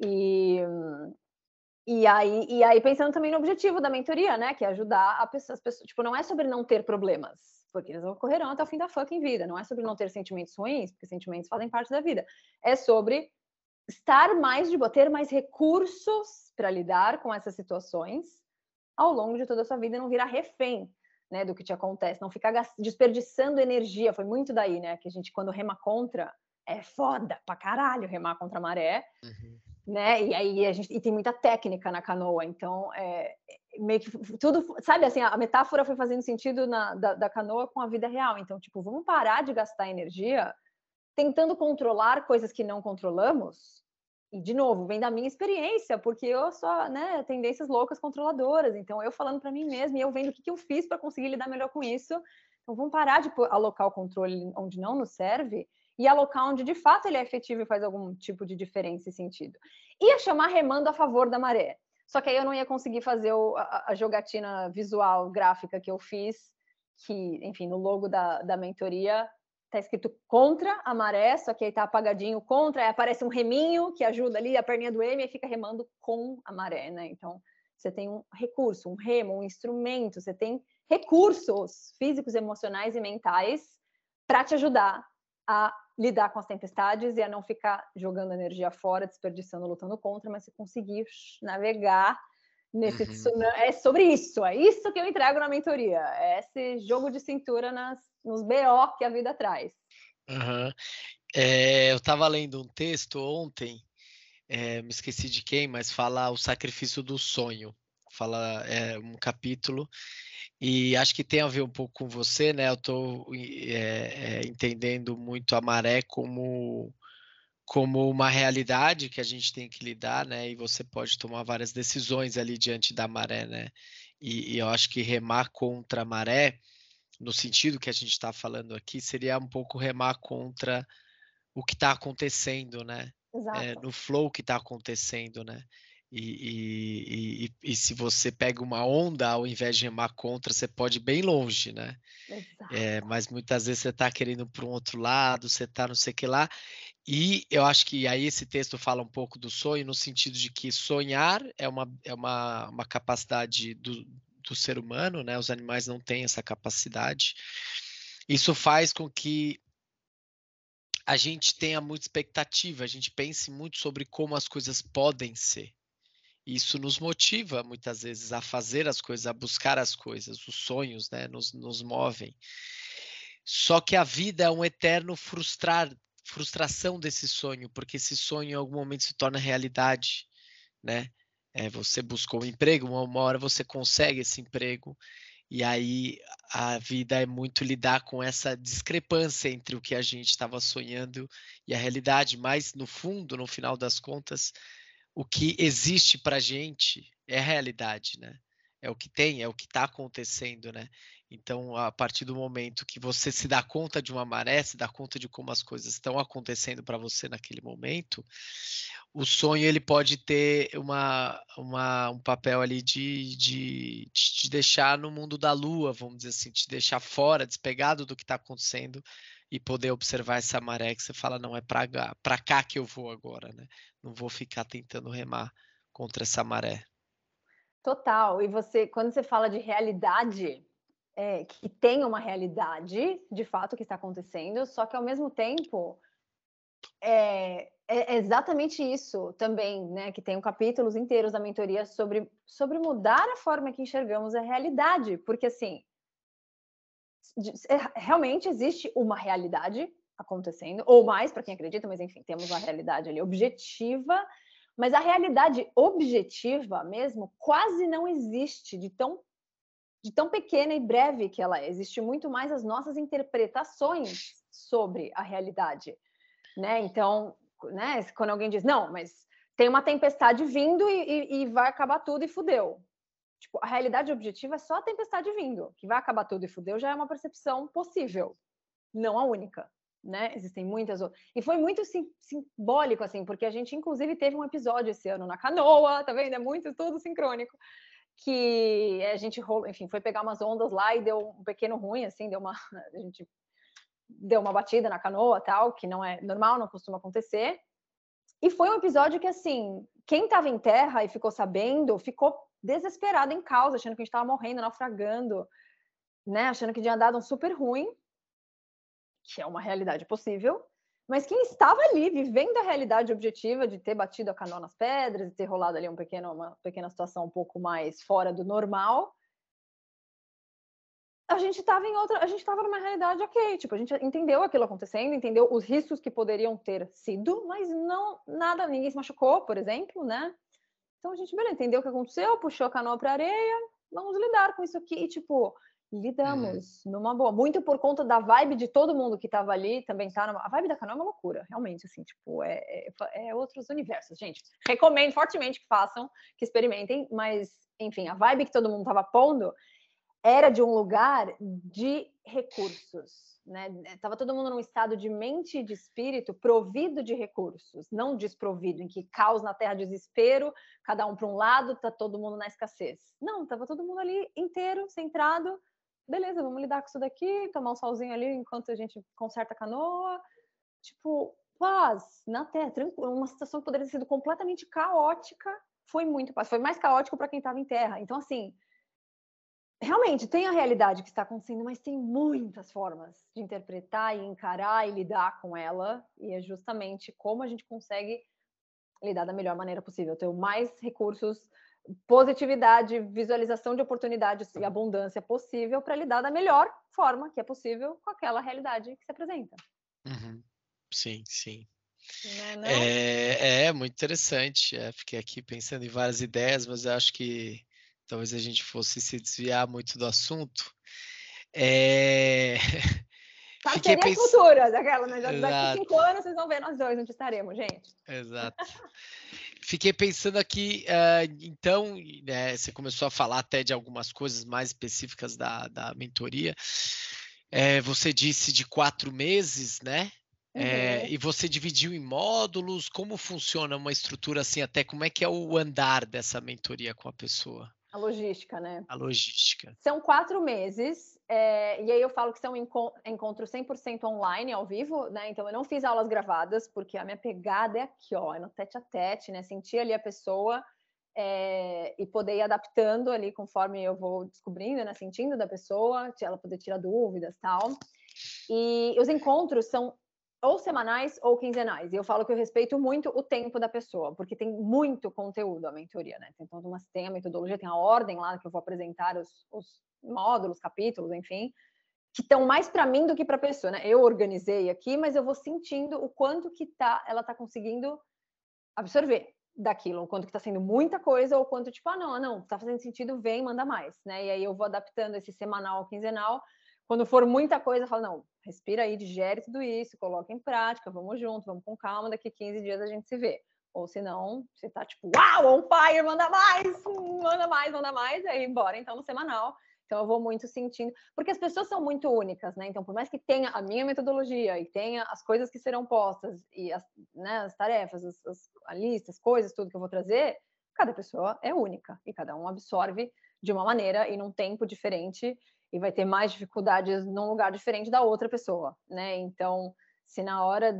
E aí pensando também no objetivo da mentoria, né, que é ajudar as pessoas, tipo, não é sobre não ter problemas, porque eles ocorrerão até o fim da fucking vida, não é sobre não ter sentimentos ruins, porque sentimentos fazem parte da vida, é sobre estar mais de boa, ter mais recursos para lidar com essas situações ao longo de toda a sua vida e não virar refém, né, do que te acontece, não ficar desperdiçando energia. Foi muito daí, né, que a gente, quando rema contra, é foda pra caralho remar contra a maré, né? E aí tem muita técnica na canoa, então meio que tudo, sabe, assim, a metáfora foi fazendo sentido da canoa com a vida real. Então, tipo, vamos parar de gastar energia tentando controlar coisas que não controlamos. E, de novo, vem da minha experiência, porque eu sou, né, tendências loucas controladoras. Então, eu falando para mim mesma e eu vendo o que eu fiz para conseguir lidar melhor com isso. Então, vamos parar de alocar o controle onde não nos serve e alocar onde, de fato, ele é efetivo e faz algum tipo de diferença e sentido. Ia chamar remando a favor da maré. Só que aí eu não ia conseguir fazer a jogatina visual, gráfica que eu fiz, que, enfim, no logo da mentoria tá escrito contra a maré, só que aí tá apagadinho contra, aí aparece um reminho que ajuda ali, a perninha do M, e fica remando com a maré, né? Então, você tem um recurso, um remo, um instrumento, você tem recursos físicos, emocionais e mentais para te ajudar a lidar com as tempestades e a não ficar jogando energia fora, desperdiçando, lutando contra, mas você conseguir navegar nesse tsunami. É sobre isso, é isso que eu entrego na mentoria, é esse jogo de cintura nos BO que a vida traz. Eu estava lendo um texto ontem, me esqueci de quem, mas fala o sacrifício do sonho. Fala um capítulo, e acho que tem a ver um pouco com você, né? Eu estou entendendo muito a maré como uma realidade que a gente tem que lidar, né? E você pode tomar várias decisões ali diante da maré, né? E eu acho que remar contra a maré, no sentido que a gente está falando aqui, seria um pouco remar contra o que está acontecendo, né? No flow que está acontecendo, né? E se você pega uma onda ao invés de remar contra, você pode ir bem longe, né? Mas muitas vezes você está querendo ir para um outro lado, você está não sei o que lá. E eu acho que aí esse texto fala um pouco do sonho, no sentido de que sonhar é uma capacidade do ser humano, né? Os animais não têm essa capacidade. Isso faz com que a gente tenha muita expectativa, a gente pense muito sobre como as coisas podem ser. Isso nos motiva, muitas vezes, a fazer as coisas, a buscar as coisas, os sonhos, né, nos movem. Só que a vida é um eterno frustração desse sonho, porque esse sonho em algum momento se torna realidade, né? Você buscou um emprego, uma hora você consegue esse emprego, e aí a vida é muito lidar com essa discrepância entre o que a gente estava sonhando e a realidade, mas no fundo, no final das contas, o que existe para a gente é a realidade, né? É o que tem, é o que está acontecendo, né? Então, a partir do momento que você se dá conta de uma maré, se dá conta de como as coisas estão acontecendo para você naquele momento, o sonho ele pode ter um papel ali de te deixar no mundo da lua, vamos dizer assim, te deixar fora, despegado do que está acontecendo e poder observar essa maré que você fala, não, é para cá que eu vou agora, né? Não vou ficar tentando remar contra essa maré. Total. E quando você fala de realidade, que tem uma realidade, de fato, que está acontecendo, só que ao mesmo tempo é exatamente isso também, né? Que tem capítulos inteiros da mentoria sobre mudar a forma que enxergamos a realidade, porque assim realmente existe uma realidade acontecendo, ou mais para quem acredita, mas enfim, temos uma realidade ali objetiva, mas a realidade objetiva mesmo quase não existe de tão pequena e breve que ela é. Existe muito mais as nossas interpretações sobre a realidade, né? Então, né, quando alguém diz, não, mas tem uma tempestade vindo e vai acabar tudo e fudeu. Tipo, a realidade objetiva é só a tempestade vindo, que vai acabar tudo e fudeu, já é uma percepção possível, não a única, né? Existem muitas outras. E foi muito simbólico, assim, porque a gente, inclusive, teve um episódio esse ano na canoa, tá vendo? É muito tudo sincrônico, que a gente, enfim, foi pegar umas ondas lá e deu um pequeno ruim, assim, a gente deu uma batida na canoa, tal, que não é normal, não costuma acontecer. E foi um episódio que, assim, quem estava em terra e ficou sabendo, ficou desesperado em causa, achando que a gente estava morrendo, naufragando, né? Achando que tinha dado um super ruim, que é uma realidade possível. Mas quem estava ali, vivendo a realidade objetiva de ter batido a canoa nas pedras e ter rolado ali uma pequena situação um pouco mais fora do normal, a gente estava numa realidade ok, tipo, a gente entendeu aquilo acontecendo, entendeu os riscos que poderiam ter sido, mas não, nada, ninguém se machucou, por exemplo, né? Então a gente, beleza, entendeu o que aconteceu, puxou a canoa pra areia, vamos lidar com isso aqui, e tipo, lidamos numa boa, muito por conta da vibe de todo mundo que tava ali, também a vibe da canoa é uma loucura, realmente, assim, tipo, é outros universos, gente. Recomendo fortemente que façam, que experimentem, mas, enfim, a vibe que todo mundo tava pondo era de um lugar de recursos, né? Tava todo mundo num estado de mente e de espírito provido de recursos, não desprovido, em que caos na terra, desespero, cada um para um lado, tá todo mundo na escassez. Não, tava todo mundo ali inteiro, centrado. Beleza, vamos lidar com isso daqui, tomar um solzinho ali enquanto a gente conserta a canoa. Tipo, paz, na terra, tranquilo. Uma situação que poderia ter sido completamente caótica, foi muito paz. Foi mais caótico para quem estava em terra. Então, assim, realmente tem a realidade que está acontecendo, mas tem muitas formas de interpretar e encarar e lidar com ela, e é justamente como a gente consegue lidar da melhor maneira possível, ter mais recursos, positividade, visualização de oportunidades e abundância possível para lidar da melhor forma que é possível com aquela realidade que se apresenta. Uhum. Sim, sim. Não? É muito interessante. Fiquei aqui pensando em várias ideias, mas eu acho que talvez a gente fosse se desviar muito do assunto. Fiquei Parcerias pensando. futuras, aquela, né? Daqui Exato, 5 anos vocês vão ver nós dois onde estaremos, gente. exato. Fiquei pensando aqui, então, né, você começou a falar até de algumas coisas mais específicas da mentoria. Você disse de 4 meses, né? E você dividiu em módulos. Como funciona uma estrutura assim? Até como é que é o andar dessa mentoria com a pessoa? A logística, né? A logística. São 4 meses, e aí eu falo que são encontros 100% online, ao vivo, né? Então eu não fiz aulas gravadas, porque a minha pegada é aqui, ó, é no tete a tete, né? Sentir ali a pessoa e poder ir adaptando ali conforme eu vou descobrindo, né? Sentindo da pessoa, ela poder tirar dúvidas e tal. E os encontros são ou semanais ou quinzenais. E eu falo que eu respeito muito o tempo da pessoa, porque tem muito conteúdo a mentoria, né? Tem a metodologia, tem a ordem lá que eu vou apresentar os módulos, capítulos, enfim, que estão mais para mim do que para a pessoa, né? Eu organizei aqui, mas eu vou sentindo o quanto que ela tá conseguindo absorver daquilo, o quanto que tá sendo muita coisa, ou quanto, tipo, não, tá fazendo sentido, vem, manda mais, né? E aí eu vou adaptando esse semanal ao quinzenal. Quando for muita coisa, eu falo, não, respira aí, digere tudo isso, coloca em prática, vamos junto, vamos com calma, daqui 15 dias a gente se vê. Ou senão, você tá tipo, uau, on fire, manda mais, aí bora então no semanal. Então eu vou muito sentindo, porque as pessoas são muito únicas, né? Então, por mais que tenha a minha metodologia e tenha as coisas que serão postas e as tarefas, a lista, as coisas, tudo que eu vou trazer, cada pessoa é única e cada um absorve de uma maneira e num tempo diferente e vai ter mais dificuldades num lugar diferente da outra pessoa, né? Então, se na hora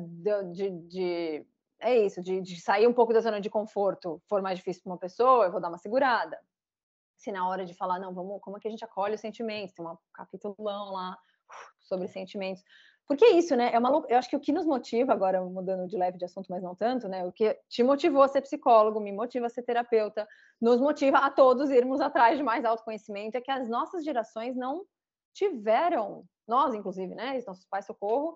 de sair um pouco da zona de conforto for mais difícil para uma pessoa, eu vou dar uma segurada. Se na hora de falar, não, como é que a gente acolhe os sentimentos? Tem um capitulão lá sobre sentimentos. Porque é isso, né? Eu acho que o que nos motiva, agora mudando de leve de assunto, mas não tanto, né? O que te motivou a ser psicólogo, me motiva a ser terapeuta, nos motiva a todos irmos atrás de mais autoconhecimento, é que as nossas gerações não tiveram, nós inclusive, né? Os nossos pais, socorro,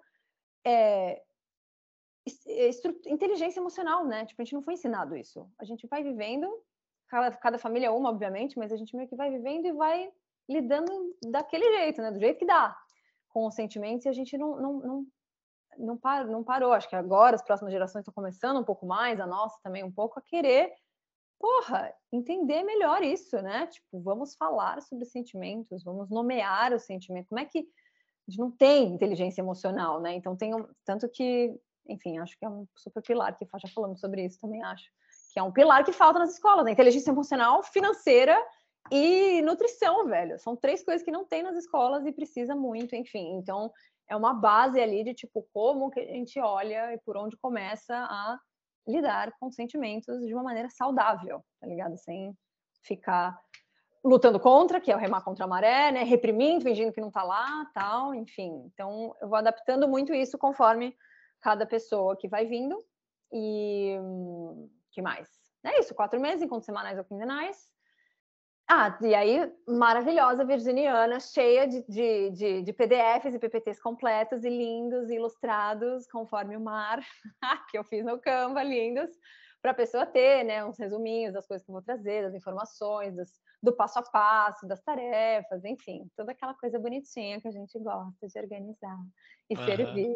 inteligência emocional, né? Tipo, a gente não foi ensinado isso. A gente vai vivendo, cada família é uma, obviamente, mas a gente meio que vai vivendo e vai lidando daquele jeito, né? Do jeito que dá com os sentimentos, e a gente não parou. Acho que agora as próximas gerações estão começando um pouco mais, a nossa também um pouco, a querer, entender melhor isso, né? Tipo, vamos falar sobre sentimentos, vamos nomear os sentimentos. Como é que a gente não tem inteligência emocional, né? Então tanto que, enfim, acho que é um super pilar, que já falamos sobre isso também, acho, que é um pilar que falta nas escolas, né? Inteligência emocional, financeira e nutrição, velho. São 3 coisas que não tem nas escolas e precisa muito, enfim. Então, é uma base ali de, tipo, como que a gente olha e por onde começa a lidar com sentimentos de uma maneira saudável, tá ligado? Sem ficar lutando contra, que é o remar contra a maré, né? Reprimindo, fingindo que não tá lá, tal, enfim. Então, eu vou adaptando muito isso conforme cada pessoa que vai vindo. E que mais? É isso, 4 meses, encontros semanais ou quinzenais. E aí, maravilhosa, virginiana, cheia de PDFs e PPTs completos e lindos, e ilustrados, conforme o mar, que eu fiz no Canva, lindos, para a pessoa ter, né, uns resuminhos das coisas que eu vou trazer, das informações, do passo a passo, das tarefas, enfim, toda aquela coisa bonitinha que a gente gosta de organizar e servir.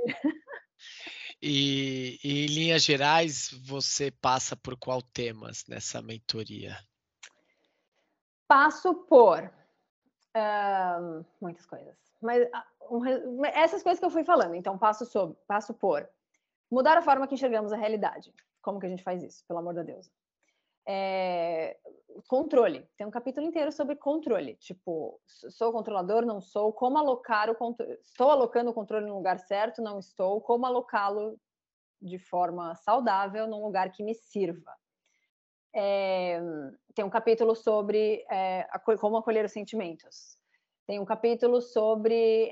E em linhas gerais, você passa por qual temas nessa mentoria? Passo por muitas coisas, mas essas coisas que eu fui falando. Então, passo por mudar a forma que enxergamos a realidade. Como que a gente faz isso, pelo amor de Deus? Controle. Tem um capítulo inteiro sobre controle. Tipo, sou controlador, não sou? Como alocar o controle? Estou alocando o controle no lugar certo? Não estou? Como alocá-lo de forma saudável num lugar que me sirva? Tem um capítulo sobre como acolher os sentimentos. Tem um capítulo sobre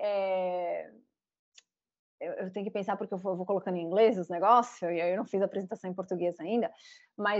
eu tenho que pensar porque eu vou colocando em inglês os negócios, e aí eu não fiz a apresentação em português ainda, mas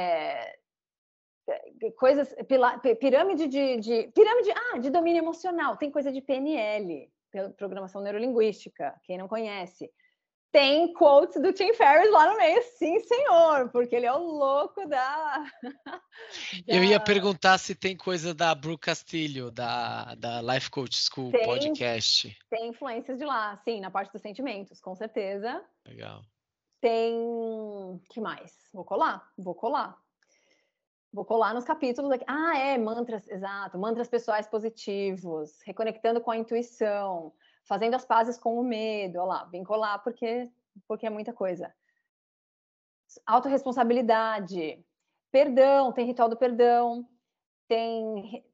coisas, pirâmide de domínio emocional, tem coisa de PNL, programação neurolinguística, quem não conhece. Tem quotes do Tim Ferriss lá no meio, sim, senhor, porque ele é o louco da... Eu ia perguntar se tem coisa da Bru Castilho, da Life Coach School podcast. Tem influências de lá, sim, na parte dos sentimentos, com certeza. Legal. Tem... que mais? Vou colar nos capítulos aqui. Mantras, exato. Mantras pessoais positivos, reconectando com a intuição, fazendo as pazes com o medo. Olha lá, vem colar porque é muita coisa. Autorresponsabilidade, perdão, tem ritual do perdão, tem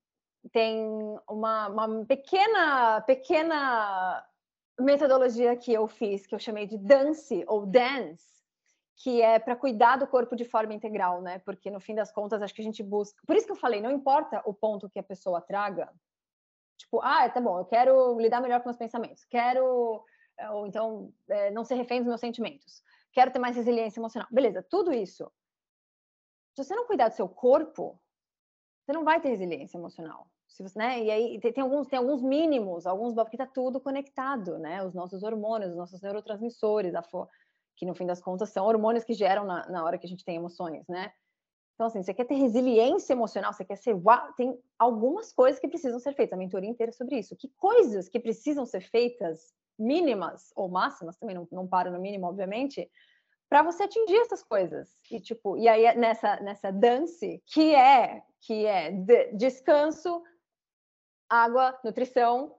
uma pequena metodologia que eu fiz, que eu chamei de dance, que é para cuidar do corpo de forma integral, né? Porque no fim das contas, acho que a gente busca. Por isso que eu falei, não importa o ponto que a pessoa traga. Tipo, tá bom, eu quero lidar melhor com meus pensamentos, ou então não ser refém dos meus sentimentos, quero ter mais resiliência emocional. Beleza, tudo isso. Se você não cuidar do seu corpo, você não vai ter resiliência emocional. Se você, né? E aí tem alguns mínimos, porque está tudo conectado, né? Os nossos hormônios, os nossos neurotransmissores, que no fim das contas são hormônios que geram na hora que a gente tem emoções, né? Então, assim, você quer ter resiliência emocional, você quer ser tem algumas coisas que precisam ser feitas. A mentoria inteira é sobre isso. Que coisas que precisam ser feitas, mínimas ou máximas, também não para no mínimo, obviamente, para você atingir essas coisas. E aí nessa dance, que é descanso, água, nutrição,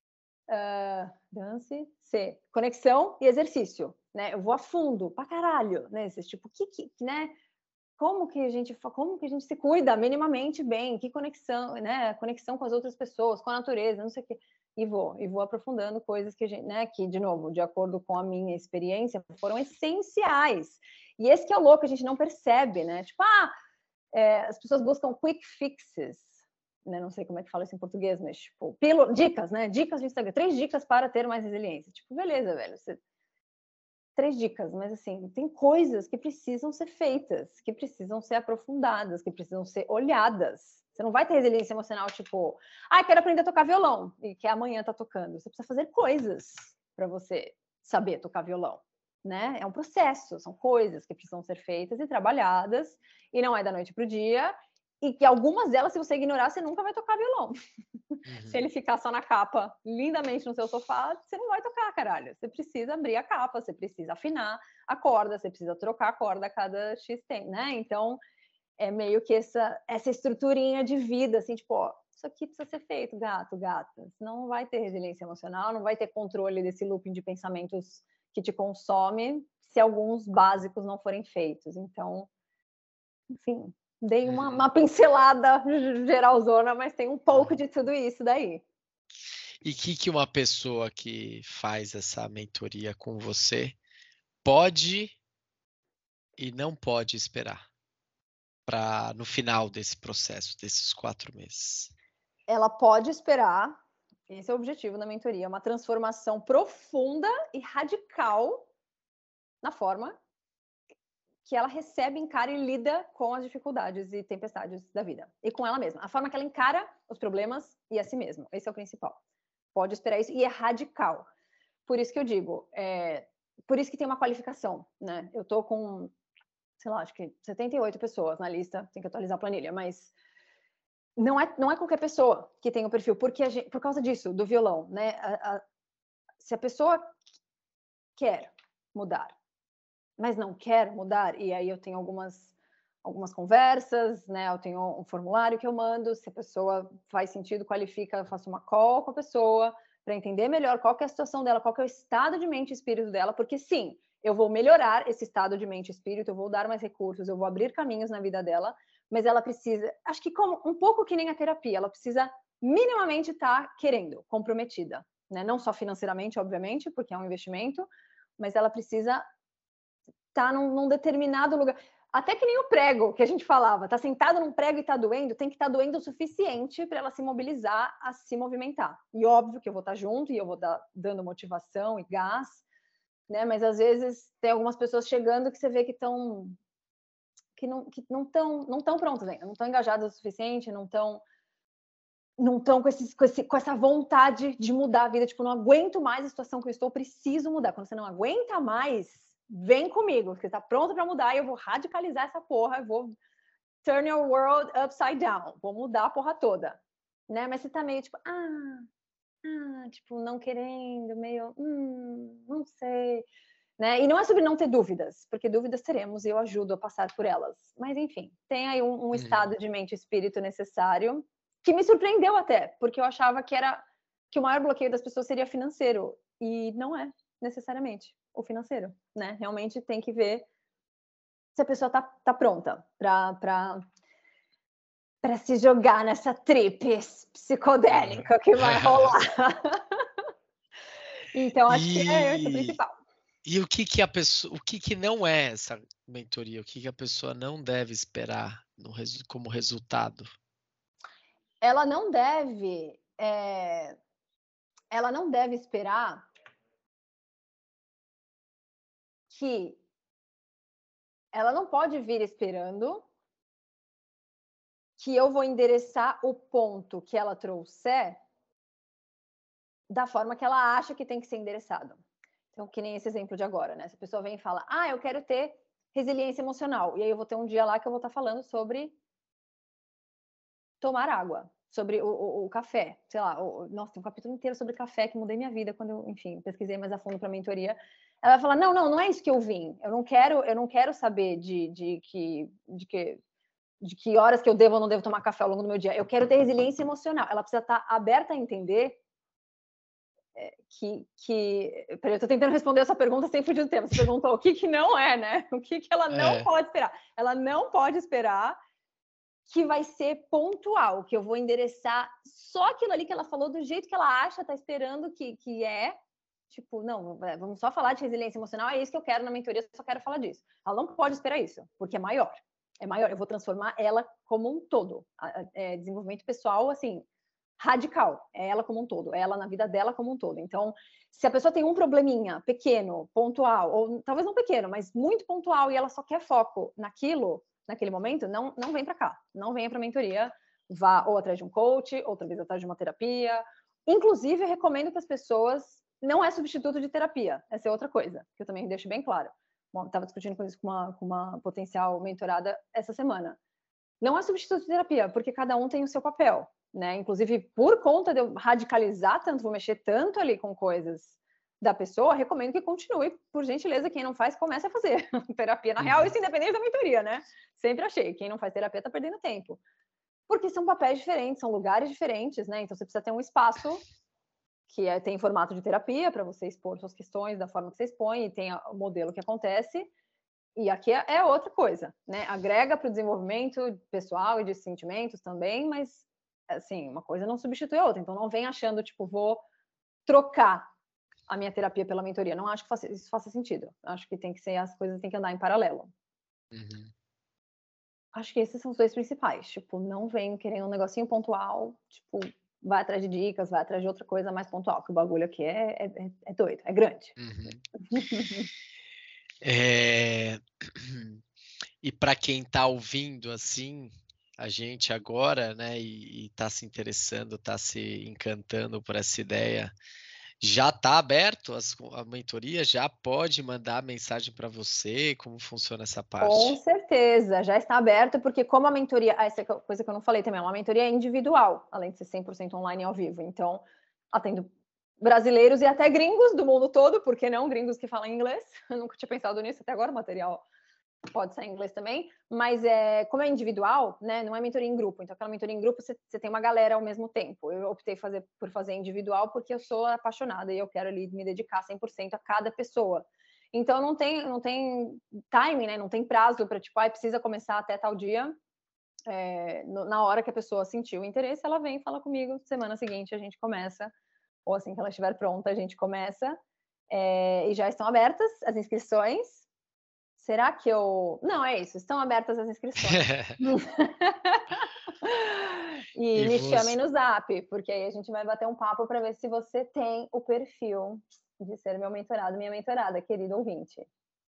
conexão e exercício, né? Eu vou a fundo, pra caralho, né? Né? Como que a gente se cuida minimamente bem? Que conexão, né? Conexão com as outras pessoas, com a natureza, não sei o quê. E vou aprofundando coisas que a gente, né? Que, de novo, de acordo com a minha experiência, foram essenciais. E esse que é o louco, a gente não percebe, né? Tipo, as pessoas buscam quick fixes, né? Não sei como é que fala isso em português, mas tipo, dicas, né? Dicas de Instagram, 3 dicas para ter mais resiliência. Tipo, beleza, velho. 3 dicas, mas assim, tem coisas que precisam ser feitas, que precisam ser aprofundadas, que precisam ser olhadas. Você não vai ter resiliência emocional, tipo, quero aprender a tocar violão, e que amanhã tá tocando. Você precisa fazer coisas para você saber tocar violão, né? É um processo, são coisas que precisam ser feitas e trabalhadas, e não é da noite pro dia, e que algumas delas, se você ignorar, você nunca vai tocar violão. Se ele ficar só na capa, lindamente no seu sofá, você não vai tocar, caralho. Você precisa abrir a capa, você precisa afinar a corda, você precisa trocar a corda a cada X tempo, né? Então, é meio que essa estruturinha de vida, assim, tipo, isso aqui precisa ser feito, gata. Senão não vai ter resiliência emocional, não vai ter controle desse looping de pensamentos que te consome se alguns básicos não forem feitos. Então, enfim, dei uma pincelada geralzona, mas tem um pouco de tudo isso daí. E que uma pessoa que faz essa mentoria com você pode e não pode esperar para no final desse processo, desses 4 meses? Ela pode esperar, esse é o objetivo da mentoria, uma transformação profunda e radical na forma que ela recebe, encara e lida com as dificuldades e tempestades da vida. E com ela mesma. A forma que ela encara os problemas e a si mesma. Esse é o principal. Pode esperar isso. E é radical. Por isso que eu digo, por isso que tem uma qualificação, né? Eu tô com, sei lá, acho que 78 pessoas na lista, tem que atualizar a planilha, mas não é qualquer pessoa que tem o perfil, porque por causa disso, do violão, né? Se a pessoa quer mudar, mas não quer mudar, e aí eu tenho algumas conversas, né? Eu tenho um formulário que eu mando, se a pessoa faz sentido, qualifica, eu faço uma call com a pessoa para entender melhor qual que é a situação dela, qual que é o estado de mente e espírito dela, porque sim, eu vou melhorar esse estado de mente e espírito, eu vou dar mais recursos, eu vou abrir caminhos na vida dela, mas ela precisa, acho que como um pouco que nem a terapia, ela precisa minimamente estar querendo, comprometida, né? Não só financeiramente, obviamente, porque é um investimento, mas ela precisa tá num determinado lugar. Até que nem o prego que a gente falava, tá sentado num prego e tá doendo, tem que estar doendo o suficiente para ela se mobilizar a se movimentar. E óbvio que eu vou estar junto e eu vou dando motivação e gás, né? Mas às vezes tem algumas pessoas chegando que você vê que estão não estão prontas ainda, não estão engajadas o suficiente, não estão com essa vontade de mudar a vida, tipo, não aguento mais a situação que eu estou, preciso mudar. Quando você não aguenta mais, vem comigo, você está pronto para mudar e eu vou radicalizar essa porra, eu vou turn your world upside down, vou mudar a porra toda, né? Mas você tá meio tipo, tipo, não querendo, meio, não sei, né? E não é sobre não ter dúvidas, porque dúvidas teremos e eu ajudo a passar por elas. Mas enfim, tem aí um estado de mente e espírito necessário, que me surpreendeu até, porque eu achava que o maior bloqueio das pessoas seria financeiro, e não é necessariamente o financeiro, né? Realmente tem que ver se a pessoa tá pronta para se jogar nessa trip psicodélica que vai rolar. Então, acho que é esse o principal. E o que que a pessoa, o que que não é essa mentoria? O que que a pessoa não deve esperar como resultado? Ela não deve, ela não deve esperar que ela não pode vir esperando que eu vou endereçar o ponto que ela trouxer da forma que ela acha que tem que ser endereçado. Então, que nem esse exemplo de agora, né? Se a pessoa vem e fala, eu quero ter resiliência emocional, e aí eu vou ter um dia lá que eu vou estar falando sobre tomar água, sobre o café, sei lá, nossa, tem um capítulo inteiro sobre café que mudei minha vida quando eu, enfim, pesquisei mais a fundo para a mentoria. Ela vai falar, não é isso que eu vim, eu não quero saber de que horas que eu devo ou não devo tomar café ao longo do meu dia, eu quero ter resiliência emocional. Ela precisa estar aberta a entender eu tô tentando responder essa pergunta sem fugir do tema. Você perguntou o que não é, né? O que ela não pode esperar? Ela não pode esperar que vai ser pontual, que eu vou endereçar só aquilo ali que ela falou do jeito que ela acha, tá esperando que é. Tipo, não, vamos só falar de resiliência emocional, é isso que eu quero na mentoria, eu só quero falar disso. Ela não pode esperar isso, porque é maior. É maior, eu vou transformar ela como um todo. Desenvolvimento pessoal, assim, radical. É ela como um todo, é ela na vida dela como um todo. Então, se a pessoa tem um probleminha pequeno, pontual, ou talvez não pequeno, mas muito pontual, e ela só quer foco naquele momento, não vem para cá, não venha para a mentoria, vá ou atrás de um coach, ou talvez atrás de uma terapia. Inclusive, eu recomendo que as pessoas, não é substituto de terapia, essa é outra coisa, que eu também deixo bem claro. Estava discutindo com isso com uma potencial mentorada essa semana. Não é substituto de terapia, porque cada um tem o seu papel, né? Inclusive, por conta de eu radicalizar tanto, vou mexer tanto ali com coisas da pessoa, recomendo que continue, por gentileza, quem não faz, comece a fazer terapia. Na real, isso independente da mentoria, né? Sempre achei, quem não faz terapia tá perdendo tempo. Porque são papéis diferentes, são lugares diferentes, né? Então, você precisa ter um espaço que tem formato de terapia para você expor suas questões da forma que você expõe, e tem o modelo que acontece. E aqui é outra coisa, né? Agrega para o desenvolvimento pessoal e de sentimentos também, mas, assim, uma coisa não substitui a outra. Então, não vem achando, tipo, vou trocar a minha terapia pela mentoria. Não acho que isso faça sentido. Acho que as coisas têm que andar em paralelo. Uhum. Acho que esses são os 2 principais, tipo, não vem querendo um negocinho pontual, tipo, vai atrás de dicas, vai atrás de outra coisa mais pontual, que o bagulho aqui é doido, é grande. Uhum. Eh, e para quem está ouvindo, assim, a gente agora, né, e está se interessando, está se encantando por essa ideia, já está aberto a mentoria? Já pode mandar mensagem para você? Como funciona essa Com parte? certeza, já está aberto, porque como a mentoria essa coisa que eu não falei também, é uma mentoria individual, além de ser 100% online e ao vivo, então, atendo brasileiros e até gringos do mundo todo, por que não gringos que falam inglês? Eu nunca tinha pensado nisso até agora, o material pode ser em inglês também, mas como é individual, né, não é mentoria em grupo, então aquela mentoria em grupo você tem uma galera ao mesmo tempo. Eu optei por fazer individual porque eu sou apaixonada e eu quero ali me dedicar 100% a cada pessoa. Então não tem time, né, não tem prazo para tipo, precisa começar até tal dia. Na hora que a pessoa sentiu o interesse, ela vem e fala comigo, semana seguinte a gente começa, ou assim que ela estiver pronta, a gente começa. E já estão abertas as inscrições. Será que eu. Não, é isso, estão abertas as inscrições. E E me chamem você no zap, porque aí a gente vai bater um papo para ver se você tem o perfil de ser meu mentorado, minha mentorada, querido ouvinte.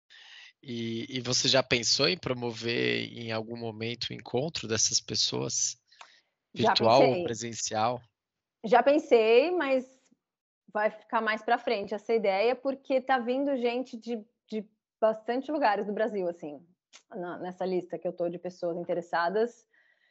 e você já pensou em promover em algum momento o encontro dessas pessoas? Já Virtual ou pensei, presencial? já pensei, mas vai ficar mais para frente essa ideia, porque tá vindo gente de bastante lugares do Brasil, assim, nessa lista que eu tô de pessoas interessadas.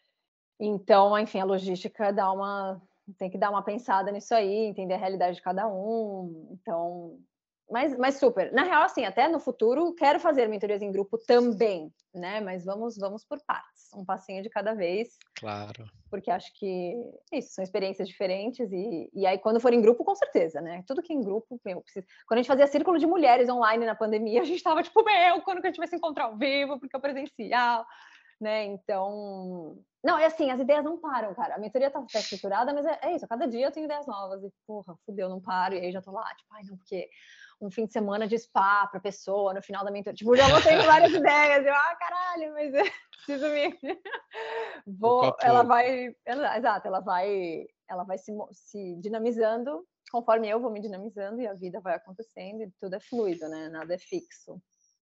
Então, enfim, a logística tem que dar uma pensada nisso aí, entender a realidade de cada um. Então, mas super. Na real, assim, até no futuro quero fazer mentorias em grupo também, né? Mas vamos por partes, um passinho de cada vez, Claro. porque acho que isso, são experiências diferentes e aí quando for em grupo, com certeza, né? Tudo que é em grupo, meu, precisa. Quando a gente fazia círculo de mulheres online na pandemia, a gente tava tipo, meu, quando que a gente vai se encontrar ao vivo, porque é presencial, né? Então, não, é assim, as ideias não param, cara. A mentoria tá estruturada, mas é isso, a cada dia eu tenho ideias novas. E, porra, fudeu, não paro. E aí já tô lá, tipo, ai, não, porque um fim de semana de spa pra pessoa no final da mentoria. Tipo, já vou tendo várias ideias. Eu, caralho, mas preciso me. Pouco a Ela pouco. vai. Exato, ela vai se dinamizando conforme eu vou me dinamizando e a vida vai acontecendo e tudo é fluido, né? Nada é fixo.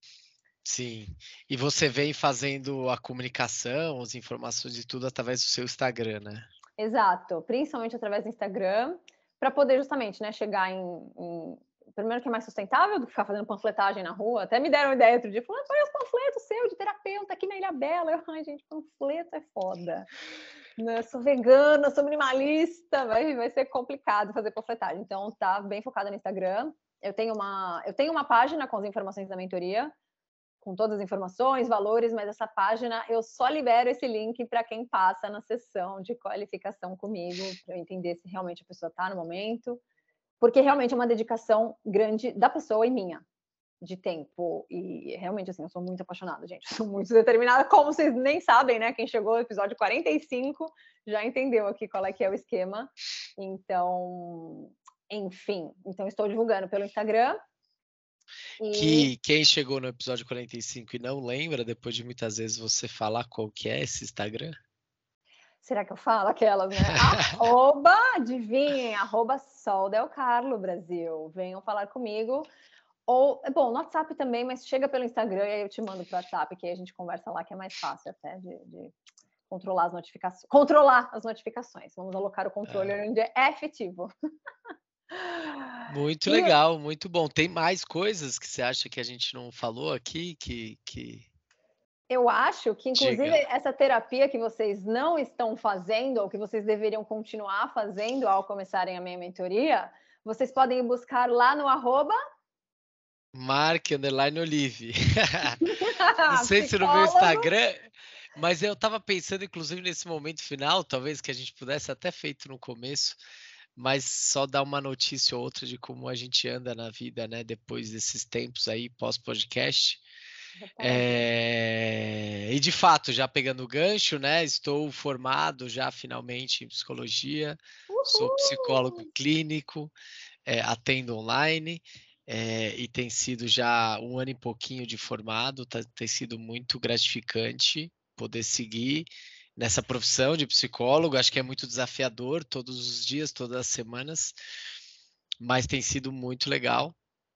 Sim. E você vem fazendo a comunicação, as informações e tudo através do seu Instagram, né? Exato, principalmente através do Instagram, para poder justamente, né, chegar primeiro que é mais sustentável do que ficar fazendo panfletagem na rua. Até me deram uma ideia outro dia, falando, põe os panfletos seu de terapeuta aqui na Ilha Bela. Eu, ai, gente, panfleto é foda. Eu sou vegana, sou minimalista, vai ser complicado fazer panfletagem. Então, tá bem focada no Instagram. Eu tenho uma página com as informações da mentoria, com todas as informações, valores, mas essa página eu só libero esse link para quem passa na sessão de qualificação comigo, para eu entender se realmente a pessoa está no momento, porque realmente é uma dedicação grande da pessoa e minha, de tempo, e realmente, assim, eu sou muito apaixonada, gente, eu sou muito determinada, como vocês nem sabem, né, quem chegou no episódio 45 já entendeu aqui qual é que é o esquema, então, enfim, então estou divulgando pelo Instagram, e Que quem chegou no episódio 45 e não lembra, depois de muitas vezes você falar qual que é esse Instagram? será que eu falo aquelas, né? Adivinhem, Sol Del Carlo Brasil. Venham falar comigo. Ou, bom, no WhatsApp também, mas chega pelo Instagram e aí eu te mando pro WhatsApp, que aí a gente conversa lá, que é mais fácil até de controlar as notificações. Controlar as notificações. Vamos alocar o controle É. onde é efetivo. Muito E legal, muito bom. Tem mais coisas que você acha que a gente não falou aqui que eu acho que, inclusive, diga. essa terapia que vocês não estão fazendo, ou que vocês deveriam continuar fazendo ao começarem a minha mentoria, vocês podem buscar lá no arroba Mark_Olive. Não sei se no meu psicólogo. Instagram, mas eu estava pensando, inclusive, nesse momento final, talvez que a gente pudesse até feito no começo, mas só dar uma notícia ou outra de como a gente anda na vida, né, depois desses tempos aí, pós-podcast. Você pode. E de fato, já pegando o gancho, né, estou formado já finalmente em psicologia, sou psicólogo Uhul! clínico, atendo online e tem sido já 1 ano e pouquinho de formado, tem sido muito gratificante poder seguir nessa profissão de psicólogo. Acho que é muito desafiador todos os dias, todas as semanas, mas tem sido muito legal.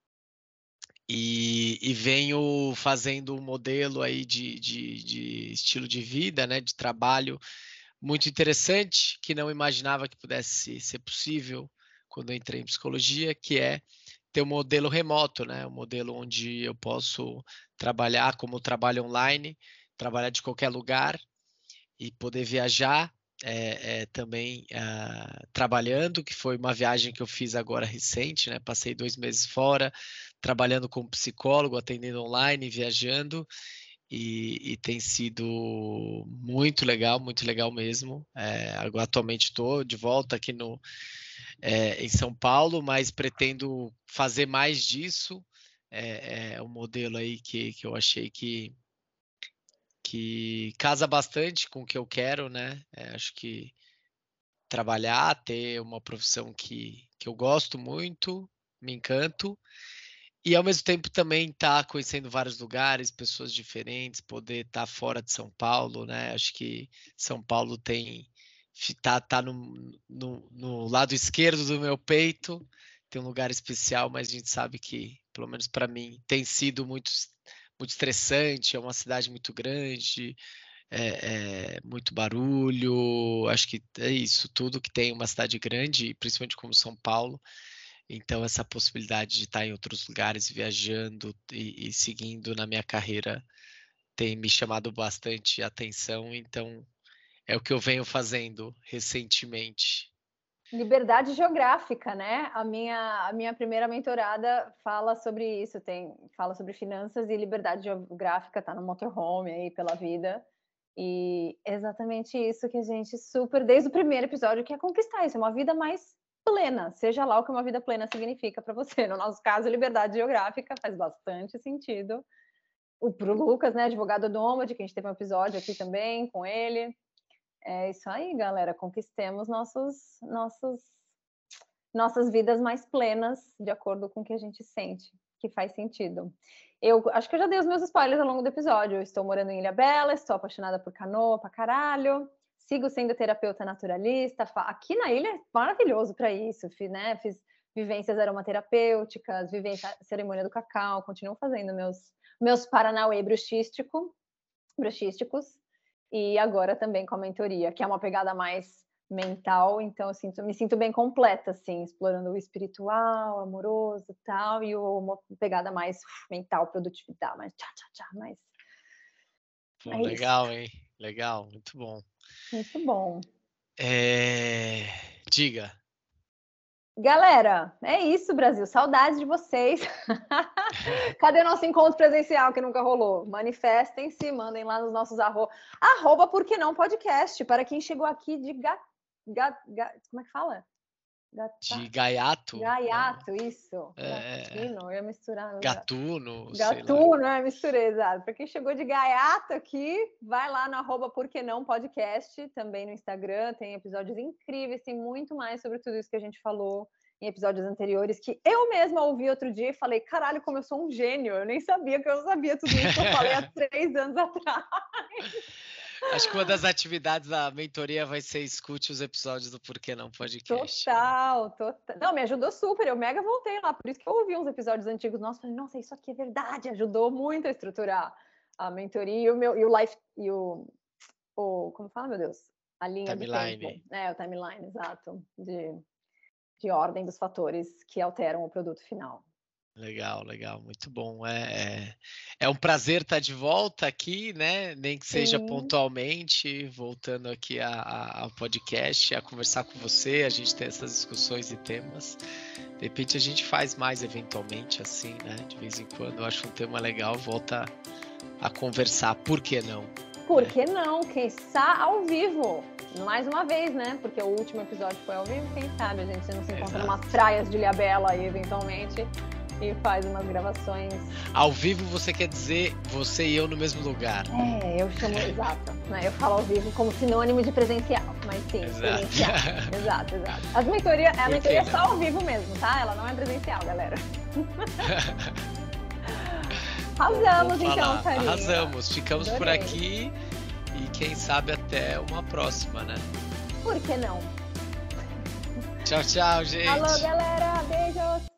E venho fazendo um modelo aí de estilo de vida, né, de trabalho muito interessante, que não imaginava que pudesse ser possível quando eu entrei em psicologia, que é ter um modelo remoto, né, um modelo onde eu posso trabalhar como trabalho online, trabalhar de qualquer lugar e poder viajar também trabalhando, que foi uma viagem que eu fiz agora recente, né? Passei 2 meses fora, trabalhando como psicólogo, atendendo online, viajando, e tem sido muito legal mesmo. Agora, atualmente estou de volta aqui em São Paulo, mas pretendo fazer mais disso. É um modelo aí que eu achei que casa bastante com o que eu quero, né? Acho que trabalhar, ter uma profissão que eu gosto muito, me encanto, e ao mesmo tempo também estar conhecendo vários lugares, pessoas diferentes, poder estar fora de São Paulo, né? Acho que São Paulo tá no lado esquerdo do meu peito, tem um lugar especial, mas a gente sabe que, pelo menos para mim, tem sido muito estressante, é uma cidade muito grande, muito barulho, acho que é isso, tudo que tem uma cidade grande, principalmente como São Paulo, então essa possibilidade de estar em outros lugares, viajando e seguindo na minha carreira tem me chamado bastante atenção, então é o que eu venho fazendo recentemente. Liberdade geográfica, né? A minha primeira mentorada fala sobre isso, fala sobre finanças e liberdade geográfica, tá no motorhome aí pela vida. E exatamente isso que a gente desde o primeiro episódio, que é conquistar isso, é uma vida mais plena, seja lá o que uma vida plena significa para você. No nosso caso, liberdade geográfica faz bastante sentido. Pro Lucas, né, advogado nômade, que a gente teve um episódio aqui também com ele. É isso aí, galera. Conquistemos nossas vidas mais plenas, de acordo com o que a gente sente, que faz sentido. Eu acho que eu já dei os meus spoilers ao longo do episódio. Eu estou morando em Ilhabela, estou apaixonada por canoa pra caralho, sigo sendo terapeuta naturalista. Aqui na ilha é maravilhoso para isso, né? Fiz vivências aromaterapêuticas, cerimônia do cacau, continuo fazendo meus Paranauê bruxísticos. E agora também com a mentoria, que é uma pegada mais mental, então eu me sinto bem completa, assim, explorando o espiritual, amoroso e tal, e uma pegada mais mental, produtividade, mais mais... Pô, legal, hein? Legal, muito bom. Muito bom. Diga. Galera, é isso, Brasil. Saudades de vocês. Cadê nosso encontro presencial que nunca rolou? Manifestem-se, mandem lá nos nossos arroba por que não podcast, para quem chegou aqui de como é que fala? De gaiato. Gaiato, isso. Gatino, eu ia misturar. Gatuno, misturei, exato. Para quem chegou de gaiato aqui, vai lá no arroba por que não podcast, também no Instagram, tem episódios incríveis, tem muito mais sobre tudo isso que a gente falou em episódios anteriores, que eu mesma ouvi outro dia e falei, caralho, como eu sou um gênio, eu nem sabia que eu sabia tudo isso que eu falei há 3 anos atrás. Acho que uma das atividades da mentoria vai ser escute os episódios do Por Que Não Podcast. Total. Não, me ajudou super, eu mega voltei lá, por isso que eu ouvi uns episódios antigos nossos, falei, nossa, isso aqui é verdade, ajudou muito a estruturar a mentoria e o life, e o como fala, meu Deus? A linha timeline. Do tempo. O timeline, exato, de ordem dos fatores que alteram o produto final. Legal, muito bom. É um prazer estar de volta aqui, né? Nem que seja pontualmente, voltando aqui ao podcast, a conversar com você, a gente tem essas discussões e temas. De repente a gente faz mais eventualmente, assim, né? De vez em quando, eu acho um tema legal, volta a conversar. Por que não? Por que não? Quem está ao vivo? Mais uma vez, né? Porque o último episódio foi ao vivo, quem sabe a gente não se encontra em umas praias de Ilhabela aí, eventualmente. e faz umas gravações. Ao vivo você quer dizer você e eu no mesmo lugar. Eu chamo, exato, né? Eu falo ao vivo como sinônimo de presencial, mas sim, Exato. presencial. Exato. A mentoria é só ao vivo mesmo, tá? Ela não é presencial, galera. Arrasamos, então, Karina. Arrasamos. Ficamos Adorei. por aqui e quem sabe até uma próxima, né? Por que não? Tchau, tchau, gente. Alô, galera. Beijos.